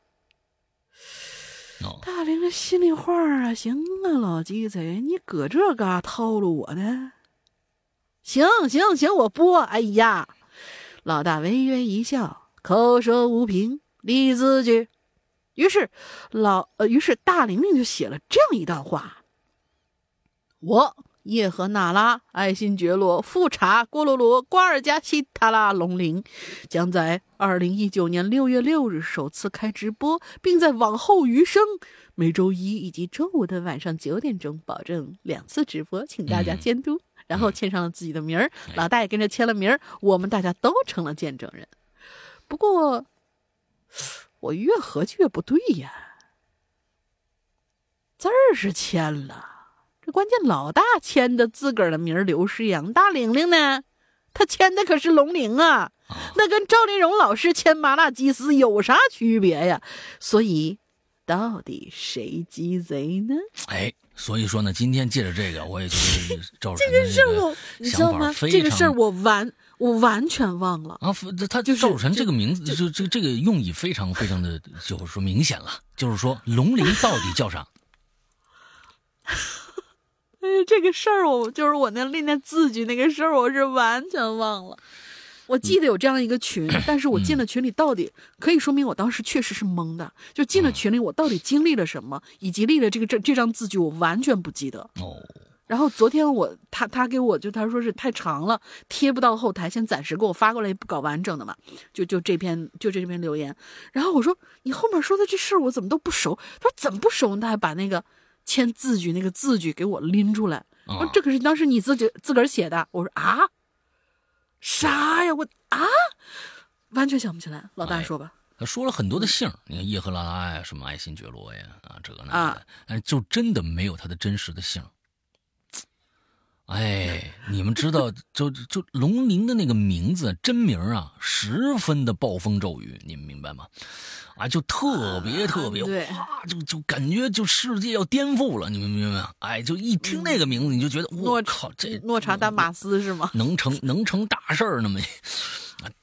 哦、 大玲玲心里话啊，行啊，老鸡贼，你搁这嘎套路我呢？行行行，我播。哎呀，老大微微一笑，口说无凭，立字据。于是老呃，于是大玲玲就写了这样一段话：我叶赫那拉、爱新觉罗、富察、郭罗罗、瓜尔佳西塔拉龙陵将在二零一九年六月六日首次开直播，并在往后余生每周一以及周五的晚上九点钟保证两次直播，请大家监督。嗯、然后签上了自己的名儿，老大也跟着签了名儿，我们大家都成了见证人。不过我越合计越不对呀，字儿是签了，这关键老大签的自个儿的名儿刘诗阳，大玲玲呢，他签的可是龙玲啊，那跟赵丽蓉老师签麻辣鸡丝有啥区别呀？所以到底谁鸡贼呢？ 哎，所以说呢，今天借着这个，我也觉得赵这个事儿我你知道吗？这个事儿我完我完全忘了啊！他就赵晨这个名字，就这这个用意非常非常的，就是说明显了，就是说龙玲到底叫啥？ 哎，这个事儿我就是我那练那字句那个事儿，我是完全忘了。我记得有这样一个群，嗯、但是我进了群里到底、嗯、可以说明我当时确实是懵的。就进了群里，我到底经历了什么，嗯、以及立了这个这这张字句，我完全不记得。 哦。 然后昨天我他他给我就他说是太长了，贴不到后台，先暂时给我发过来不搞完整的嘛。就就这篇就这篇留言。然后我说你后面说的这事儿我怎么都不熟？他说怎么不熟呢？他还把那个签字据那个字据给我拎出来。我说这可是当时你自己自个儿写的。我说啊。啥呀？我啊，完全想不起来。老大说吧， 哎、他说了很多的姓，你看叶赫拉拉呀，什么爱新觉罗呀，啊，这个那个的，但就真的没有他的真实的姓。哎，你们知道，就就龙玲的那个名字真名啊，十分的暴风骤雨，你们明白吗？啊，就特别特别哇，就就感觉就世界要颠覆了，你们明白吗？哎，就一听那个名字，你就觉得我靠，这诺查丹马斯是吗？ 能成能成大事儿那么，啊，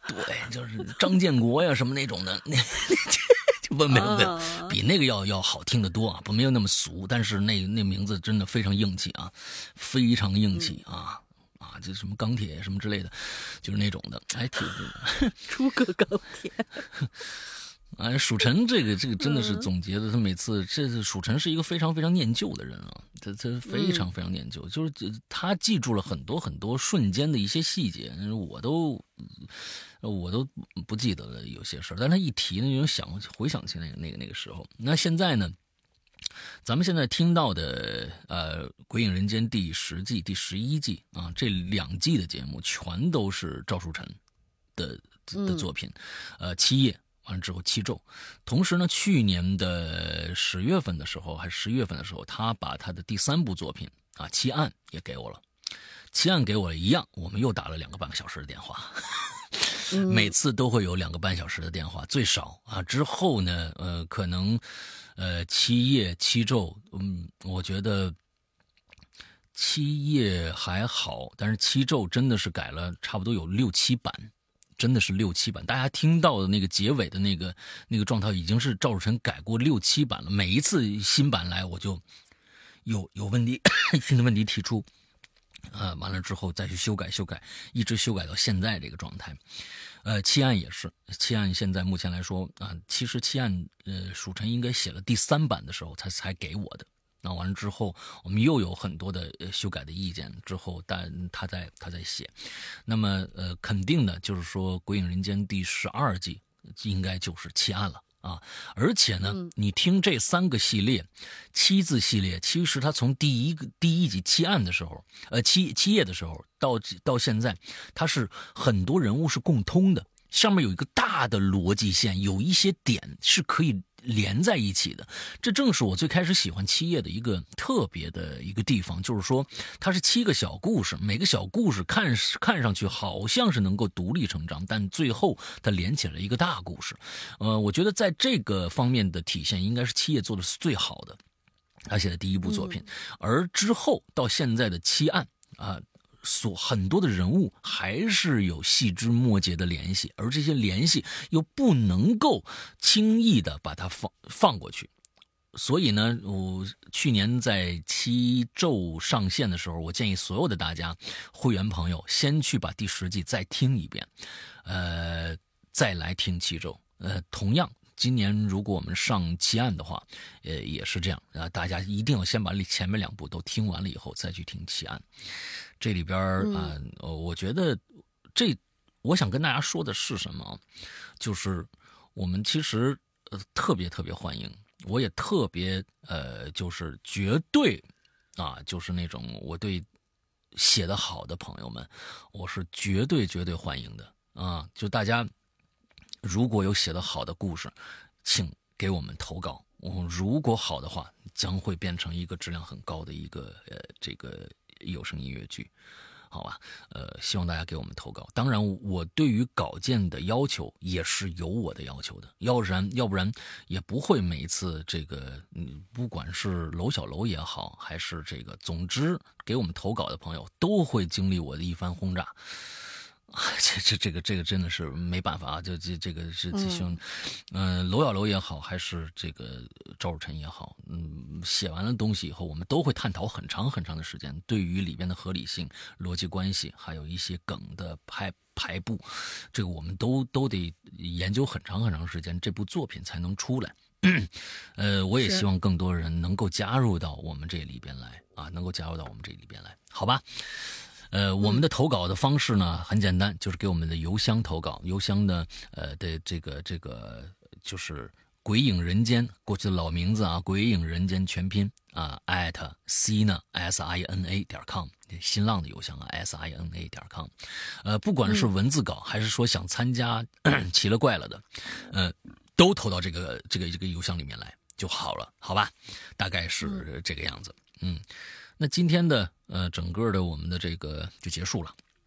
对，就是张建国呀什么那种的，那就不没有没有，比那个要要好听得多啊，不没有那么俗，但是那那名字真的非常硬气啊，非常硬气啊。啊，就什么钢铁什么之类的，就是那种的，哎，挺诸葛钢铁。 哎，蜀臣这个这个真的是总结的，他每次这是蜀臣是一个非常非常念旧的人啊，他他非常非常念旧，就是他记住了很多很多瞬间的一些细节，我都我都不记得了有些事儿，但他一提呢，就想回想起那个那个那个时候。那现在呢？咱们现在听到的，呃，《鬼影人间》第十季、第十一季啊，这两季的节目全都是赵书晨的的作品，呃，七夜完了之后七咒，同时呢，去年的十月份的时候，还是十一月份的时候，他把他的第三部作品啊《七案》也给我了，《七案》给我了一样，我们又打了两个半个小时的电话。每次都会有两个半小时的电话，最少啊。之后呢，呃，可能，呃，七夜七咒，嗯，我觉得七夜还好，但是七咒真的是改了差不多有六七版，真的是六七版。大家听到的那个结尾的那个那个状态，已经是赵汝辰改过六七版了。每一次新版来，我就有有问题，新的问题提出。呃，完了之后再去修改修改，一直修改到现在这个状态。呃，七案也是，七案现在目前来说啊、呃，其实七案呃，蜀臣应该写了第三版的时候才才给我的。那完了之后，我们又有很多的、呃、修改的意见，之后但他在他在写。那么呃，肯定的就是说，《鬼影人间》第十二季应该就是七案了。啊，而且呢， 嗯、 你听这三个系列，七字系列，其实它从第一个第一集七案的时候，呃，七七夜的时候到到现在，它是很多人物是共通的，上面有一个大的逻辑线，有一些点是可以连在一起的。这正是我最开始喜欢七夜的一个特别的一个地方，就是说它是七个小故事，每个小故事看看上去好像是能够独立成长，但最后它连起了一个大故事。呃，我觉得在这个方面的体现，应该是七夜做的是最好的，他写的第一部作品。嗯、而之后到现在的七案啊。呃所很多的人物还是有细枝末节的联系，而这些联系又不能够轻易的把它放放过去。所以呢，我去年在七咒上线的时候，我建议所有的大家会员朋友先去把第十季再听一遍，呃，再来听七咒。呃，同样。今年如果我们上七案的话，呃，也是这样啊。大家一定要先把前面两部都听完了以后，再去听七案。这里边啊、呃，我觉得这我想跟大家说的是什么，就是我们其实呃特别特别欢迎，我也特别呃，就是绝对啊，就是那种我对写得好的朋友们，我是绝对绝对欢迎的啊。就大家。如果有写得好的故事，请给我们投稿。如果好的话，将会变成一个质量很高的一个呃这个有声音乐剧，好吧？呃，希望大家给我们投稿。当然，我对于稿件的要求也是有我的要求的，要不然要不然也不会每一次这个嗯，不管是楼小楼也好，还是这个，总之给我们投稿的朋友都会经历我的一番轰炸。这这这个这个真的是没办法啊！就这这个是希望，嗯、呃，娄小楼也好，还是这个赵汝辰也好，嗯，写完了东西以后，我们都会探讨很长很长的时间，对于里边的合理性、逻辑关系，还有一些梗的排排布，这个我们都都得研究很长很长时间，这部作品才能出来。呃，我也希望更多人能够加入到我们这里边来啊，能够加入到我们这里边来，好吧？呃，我们的投稿的方式呢很简单，就是给我们的邮箱投稿。邮箱呢，呃的这个这个就是鬼影人间过去的老名字啊，鬼影人间全拼啊 at sina s i n a 点 com， 新浪的邮箱啊 s i n a 点 com。呃，不管是文字稿、嗯、还是说想参加奇了怪了的，呃，都投到这个这个这个邮箱里面来就好了，好吧？大概是这个样子，嗯。那今天的呃整个的我们的这个就结束了，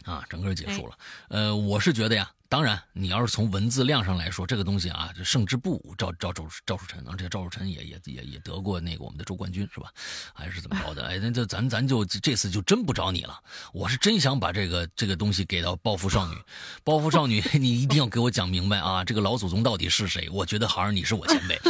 啊，整个结束了。呃，我是觉得呀，当然，你要是从文字量上来说，这个东西啊，这胜之不武赵赵赵赵树臣，而且赵树臣也也也也得过那个我们的周冠军是吧？还是怎么着的？哎，那就咱咱就这次就真不找你了。我是真想把这个这个东西给到报复少女，报复少女，你一定要给我讲明白啊！这个老祖宗到底是谁？我觉得好像你是我前辈。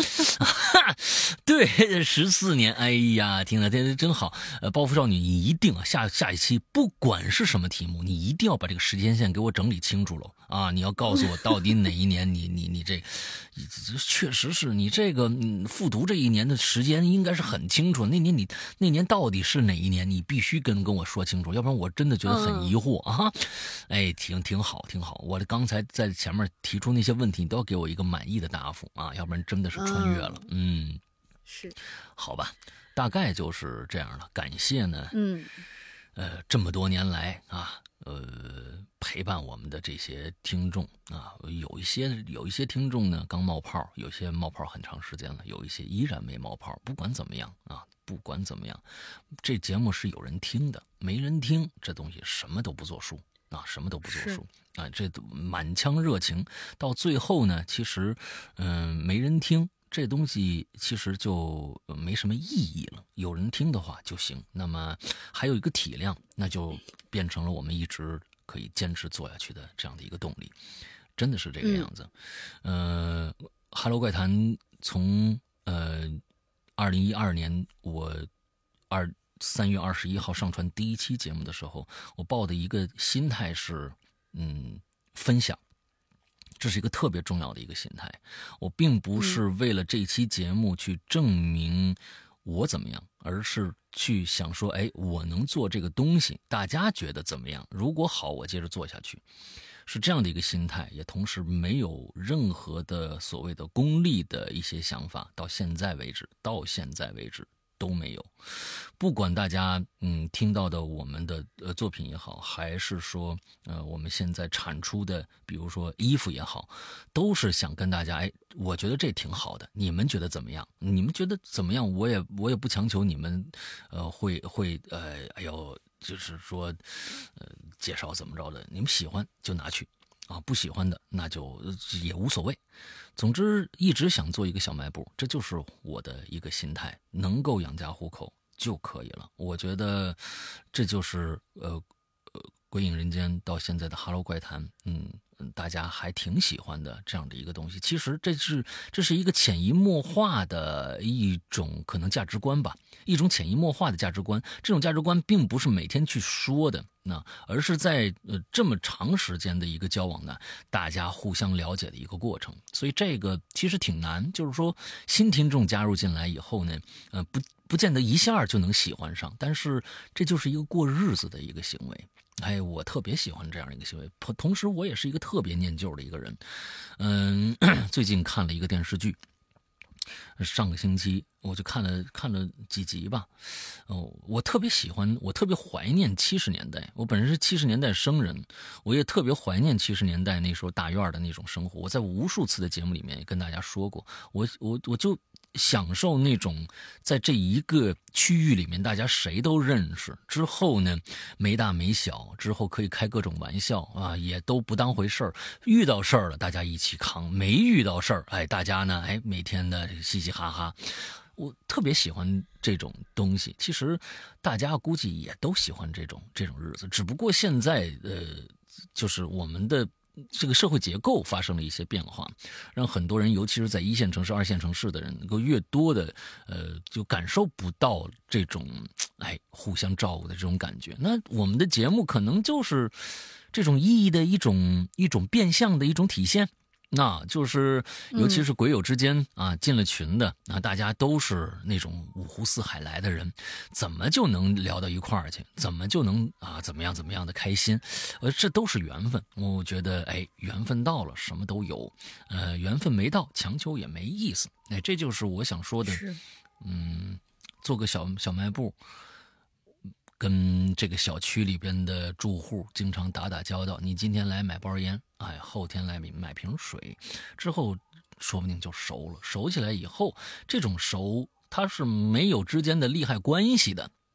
对，十四年，哎呀，听了这真好。呃，报复少女，你一定啊，下下一期不管是什么题目，你一定要把这个时间线给我整理清楚了啊！你要告诉我到底哪一年你你你这，确实是你这个嗯复读这一年的时间应该是很清楚。那年你那年到底是哪一年？你必须跟跟我说清楚，要不然我真的觉得很疑惑、嗯、啊！哎，挺挺好，挺好。我刚才在前面提出那些问题，你都要给我一个满意的答复啊，要不然真的是穿越了。嗯，嗯是， 好吧，大概就是这样了。感谢呢， 嗯， 呃，这么多年来啊。呃，陪伴我们的这些听众啊，有一些有一些听众呢刚冒泡，有些冒泡很长时间了，有一些依然没冒泡。不管怎么样啊，不管怎么样，这节目是有人听的，没人听这东西什么都不作数啊，什么都不作数啊。这满腔热情到最后呢，其实嗯、呃、没人听。这东西其实就没什么意义了，有人听的话就行。那么还有一个体量，那就变成了我们一直可以坚持做下去的这样的一个动力，真的是这个样子。嗯、呃，哈喽怪谈从呃二零一二年我二三月二十一号上传第一期节目的时候，我抱的一个心态是嗯分享。这是一个特别重要的一个心态，我并不是为了这期节目去证明我怎么样，而是去想说，哎，我能做这个东西，大家觉得怎么样？如果好，我接着做下去，是这样的一个心态，也同时没有任何的所谓的功利的一些想法，到现在为止，到现在为止。都没有，不管大家嗯听到的我们的呃作品也好，还是说呃我们现在产出的，比如说衣服也好，都是想跟大家哎，我觉得这挺好的，你们觉得怎么样？你们觉得怎么样？我也我也不强求你们，呃会会呃哎呦，就是说呃介绍怎么着的，你们喜欢就拿去。啊，不喜欢的那就也无所谓。总之，一直想做一个小卖部，这就是我的一个心态，能够养家糊口就可以了。我觉得这就是呃呃鬼影人间到现在的哈喽怪谈，嗯。大家还挺喜欢的这样的一个东西，其实这是这是一个潜移默化的一种可能价值观吧，一种潜移默化的价值观。这种价值观并不是每天去说的，那而是在呃这么长时间的一个交往呢，大家互相了解的一个过程。所以这个其实挺难，就是说新听众加入进来以后呢，呃不不见得一下就能喜欢上，但是这就是一个过日子的一个行为。哎，我特别喜欢这样一个行为，同时我也是一个特别念旧的一个人。嗯，最近看了一个电视剧，上个星期我就看了看了几集吧。哦，我特别喜欢，我特别怀念七十年代。我本身是七十年代生人，我也特别怀念七十年代那时候大院的那种生活。我在无数次的节目里面也跟大家说过，我我我就。享受那种在这一个区域里面大家谁都认识之后呢，没大没小之后可以开各种玩笑啊，也都不当回事儿。遇到事儿了大家一起扛，没遇到事儿哎大家呢哎每天的嘻嘻哈哈。我特别喜欢这种东西，其实大家估计也都喜欢这种这种日子，只不过现在呃就是我们的这个社会结构发生了一些变化，让很多人，尤其是在一线城市、二线城市的人，能够越多的，呃，就感受不到这种，哎，互相照顾的这种感觉。那我们的节目可能就是这种意义的一种一种变相的一种体现。那就是，尤其是鬼友之间啊，进了群的啊，大家都是那种五湖四海来的人，怎么就能聊到一块儿去？怎么就能啊，怎么样怎么样的开心？呃，这都是缘分。我觉得，哎，缘分到了，什么都有；呃，缘分没到，强求也没意思。哎，这就是我想说的。嗯，做个小小卖部。跟这个小区里边的住户经常打打交道，你今天来买包烟，哎，后天来买瓶水，之后说不定就熟了。熟起来以后，这种熟它是没有之间的利害关系的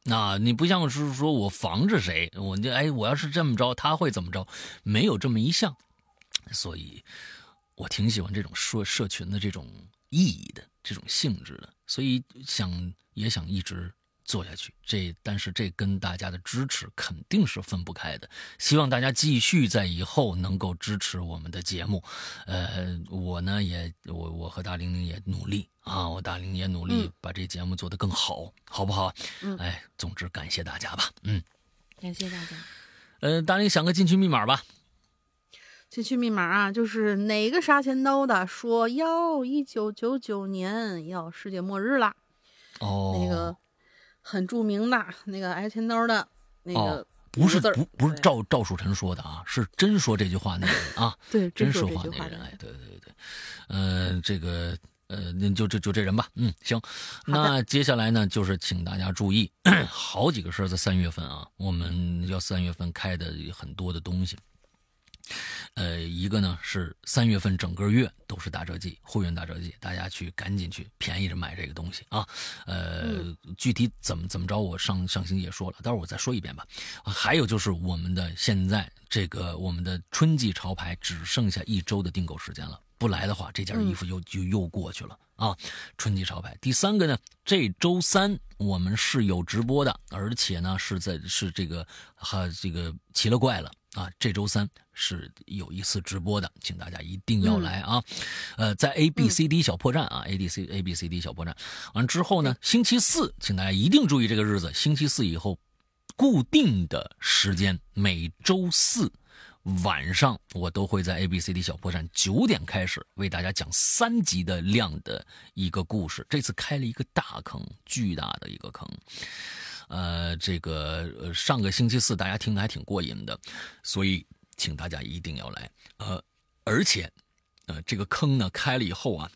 那你不像是说我防着谁，我就哎，我要是这么着，他会怎么着？没有这么一项，所以我挺喜欢这种社社群的这种意义的这种性质的，所以想也想一直做下去。这但是这跟大家的支持肯定是分不开的。希望大家继续在以后能够支持我们的节目。呃，我呢也我我和大玲玲也努力啊，我大玲也努力把这节目做得更好，嗯、好不好？ 嗯， 哎，总之感谢大家吧。嗯， 感谢大家。 呃，大玲想个进群密码吧。 进群密码啊，就是哪个杀千刀的说要一九九九年要世界末日了。 哦， 那个很著名的那个挨千刀的那个、 哦、不是不不是赵赵树臣说的啊，是真说这句话那个人啊， 对， 真说话那个人，哎，对对对，呃，这个呃，那就就就这人吧，嗯，行，那接下来呢，就是请大家注意，好几个事儿在三月份啊，我们要三月份开的很多的东西。呃，一个呢是三月份整个月都是打折季，会员打折季，大家去赶紧去便宜着买这个东西啊。呃， 嗯、 具体怎么怎么着，我上上星期也说了，待会儿我再说一遍吧。还有就是我们的现在这个我们的春季潮牌只剩下一周的订购时间了，不来的话，这件衣服又、嗯、就又过去了啊。春季潮牌。第三个呢，这周三我们是有直播的，而且呢是在是这个哈这个奇了怪了。啊，这周三是有一次直播的，请大家一定要来啊！嗯、呃，在 A B C D 小破站啊、嗯、，A B C A B C D 小破站完之后呢，星期四，请大家一定注意这个日子，星期四以后固定的时间，每周四晚上我都会在 A B C D 小破站九点开始为大家讲三集的量的一个故事，这次开了一个大坑，巨大的一个坑。呃，这个呃，上个星期四大家听的还挺过瘾的，所以请大家一定要来。呃，而且，呃，这个坑呢开了以后啊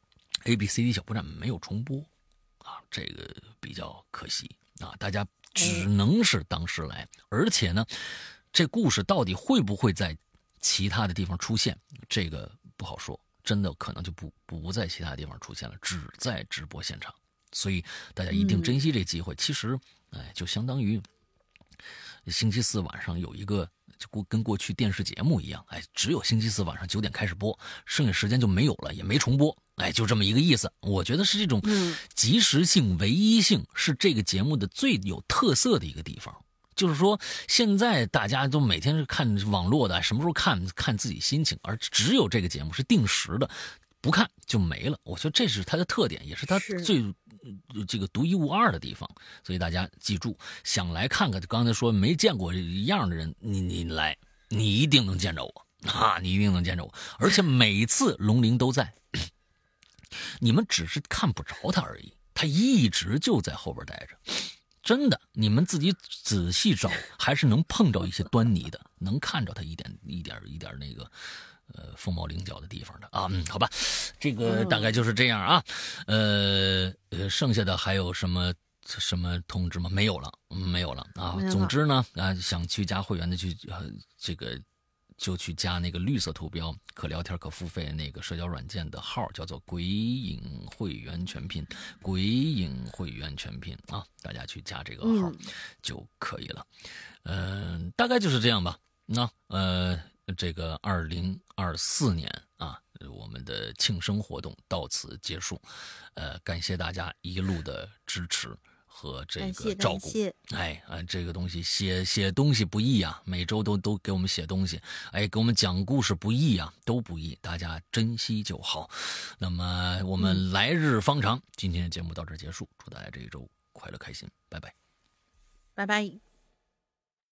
，A B C D 小破站没有重播啊，这个比较可惜啊，大家只能是当时来。而且呢，这故事到底会不会在其他的地方出现，这个不好说，真的可能就不不在其他地方出现了，只在直播现场。所以大家一定珍惜这机会。嗯、其实，哎，就相当于星期四晚上有一个，就跟过去电视节目一样，哎，只有星期四晚上九点开始播，剩下时间就没有了，也没重播，哎，就这么一个意思。我觉得是这种即时性、唯一性是这个节目的最有特色的一个地方。就是说，现在大家都每天是看网络的，什么时候看看自己心情，而只有这个节目是定时的。不看就没了，我觉得这是它的特点，也是它最这个独一无二的地方。所以大家记住，想来看看，刚才说没见过一样的人，你你来，你一定能见着我啊，你一定能见着我。而且每次龙鳞都在，你们只是看不着他而已，他一直就在后边待着。真的，你们自己仔细找，还是能碰着一些端倪的，能看着他一点一点一点那个。呃，凤毛麟角的地方的啊，嗯，好吧，这个大概就是这样啊，呃呃，剩下的还有什么什么通知吗？没有了，没有了啊。总之呢，啊，想去加会员的去呃，这个就去加那个绿色图标可聊天可付费那个社交软件的号，叫做鬼影会员全拼，鬼影会员全拼啊，大家去加这个号就可以了。嗯、呃，大概就是这样吧。那呃。这个二零二四年啊，我们的庆生活动到此结束，呃，感谢大家一路的支持和这个照顾。哎啊，这个东西写写东西不易啊，每周都都给我们写东西，哎，给我们讲故事不易啊，都不易，大家珍惜就好。那么我们来日方长，今天的节目到这儿结束，祝大家这一周快乐开心，拜拜， 拜拜。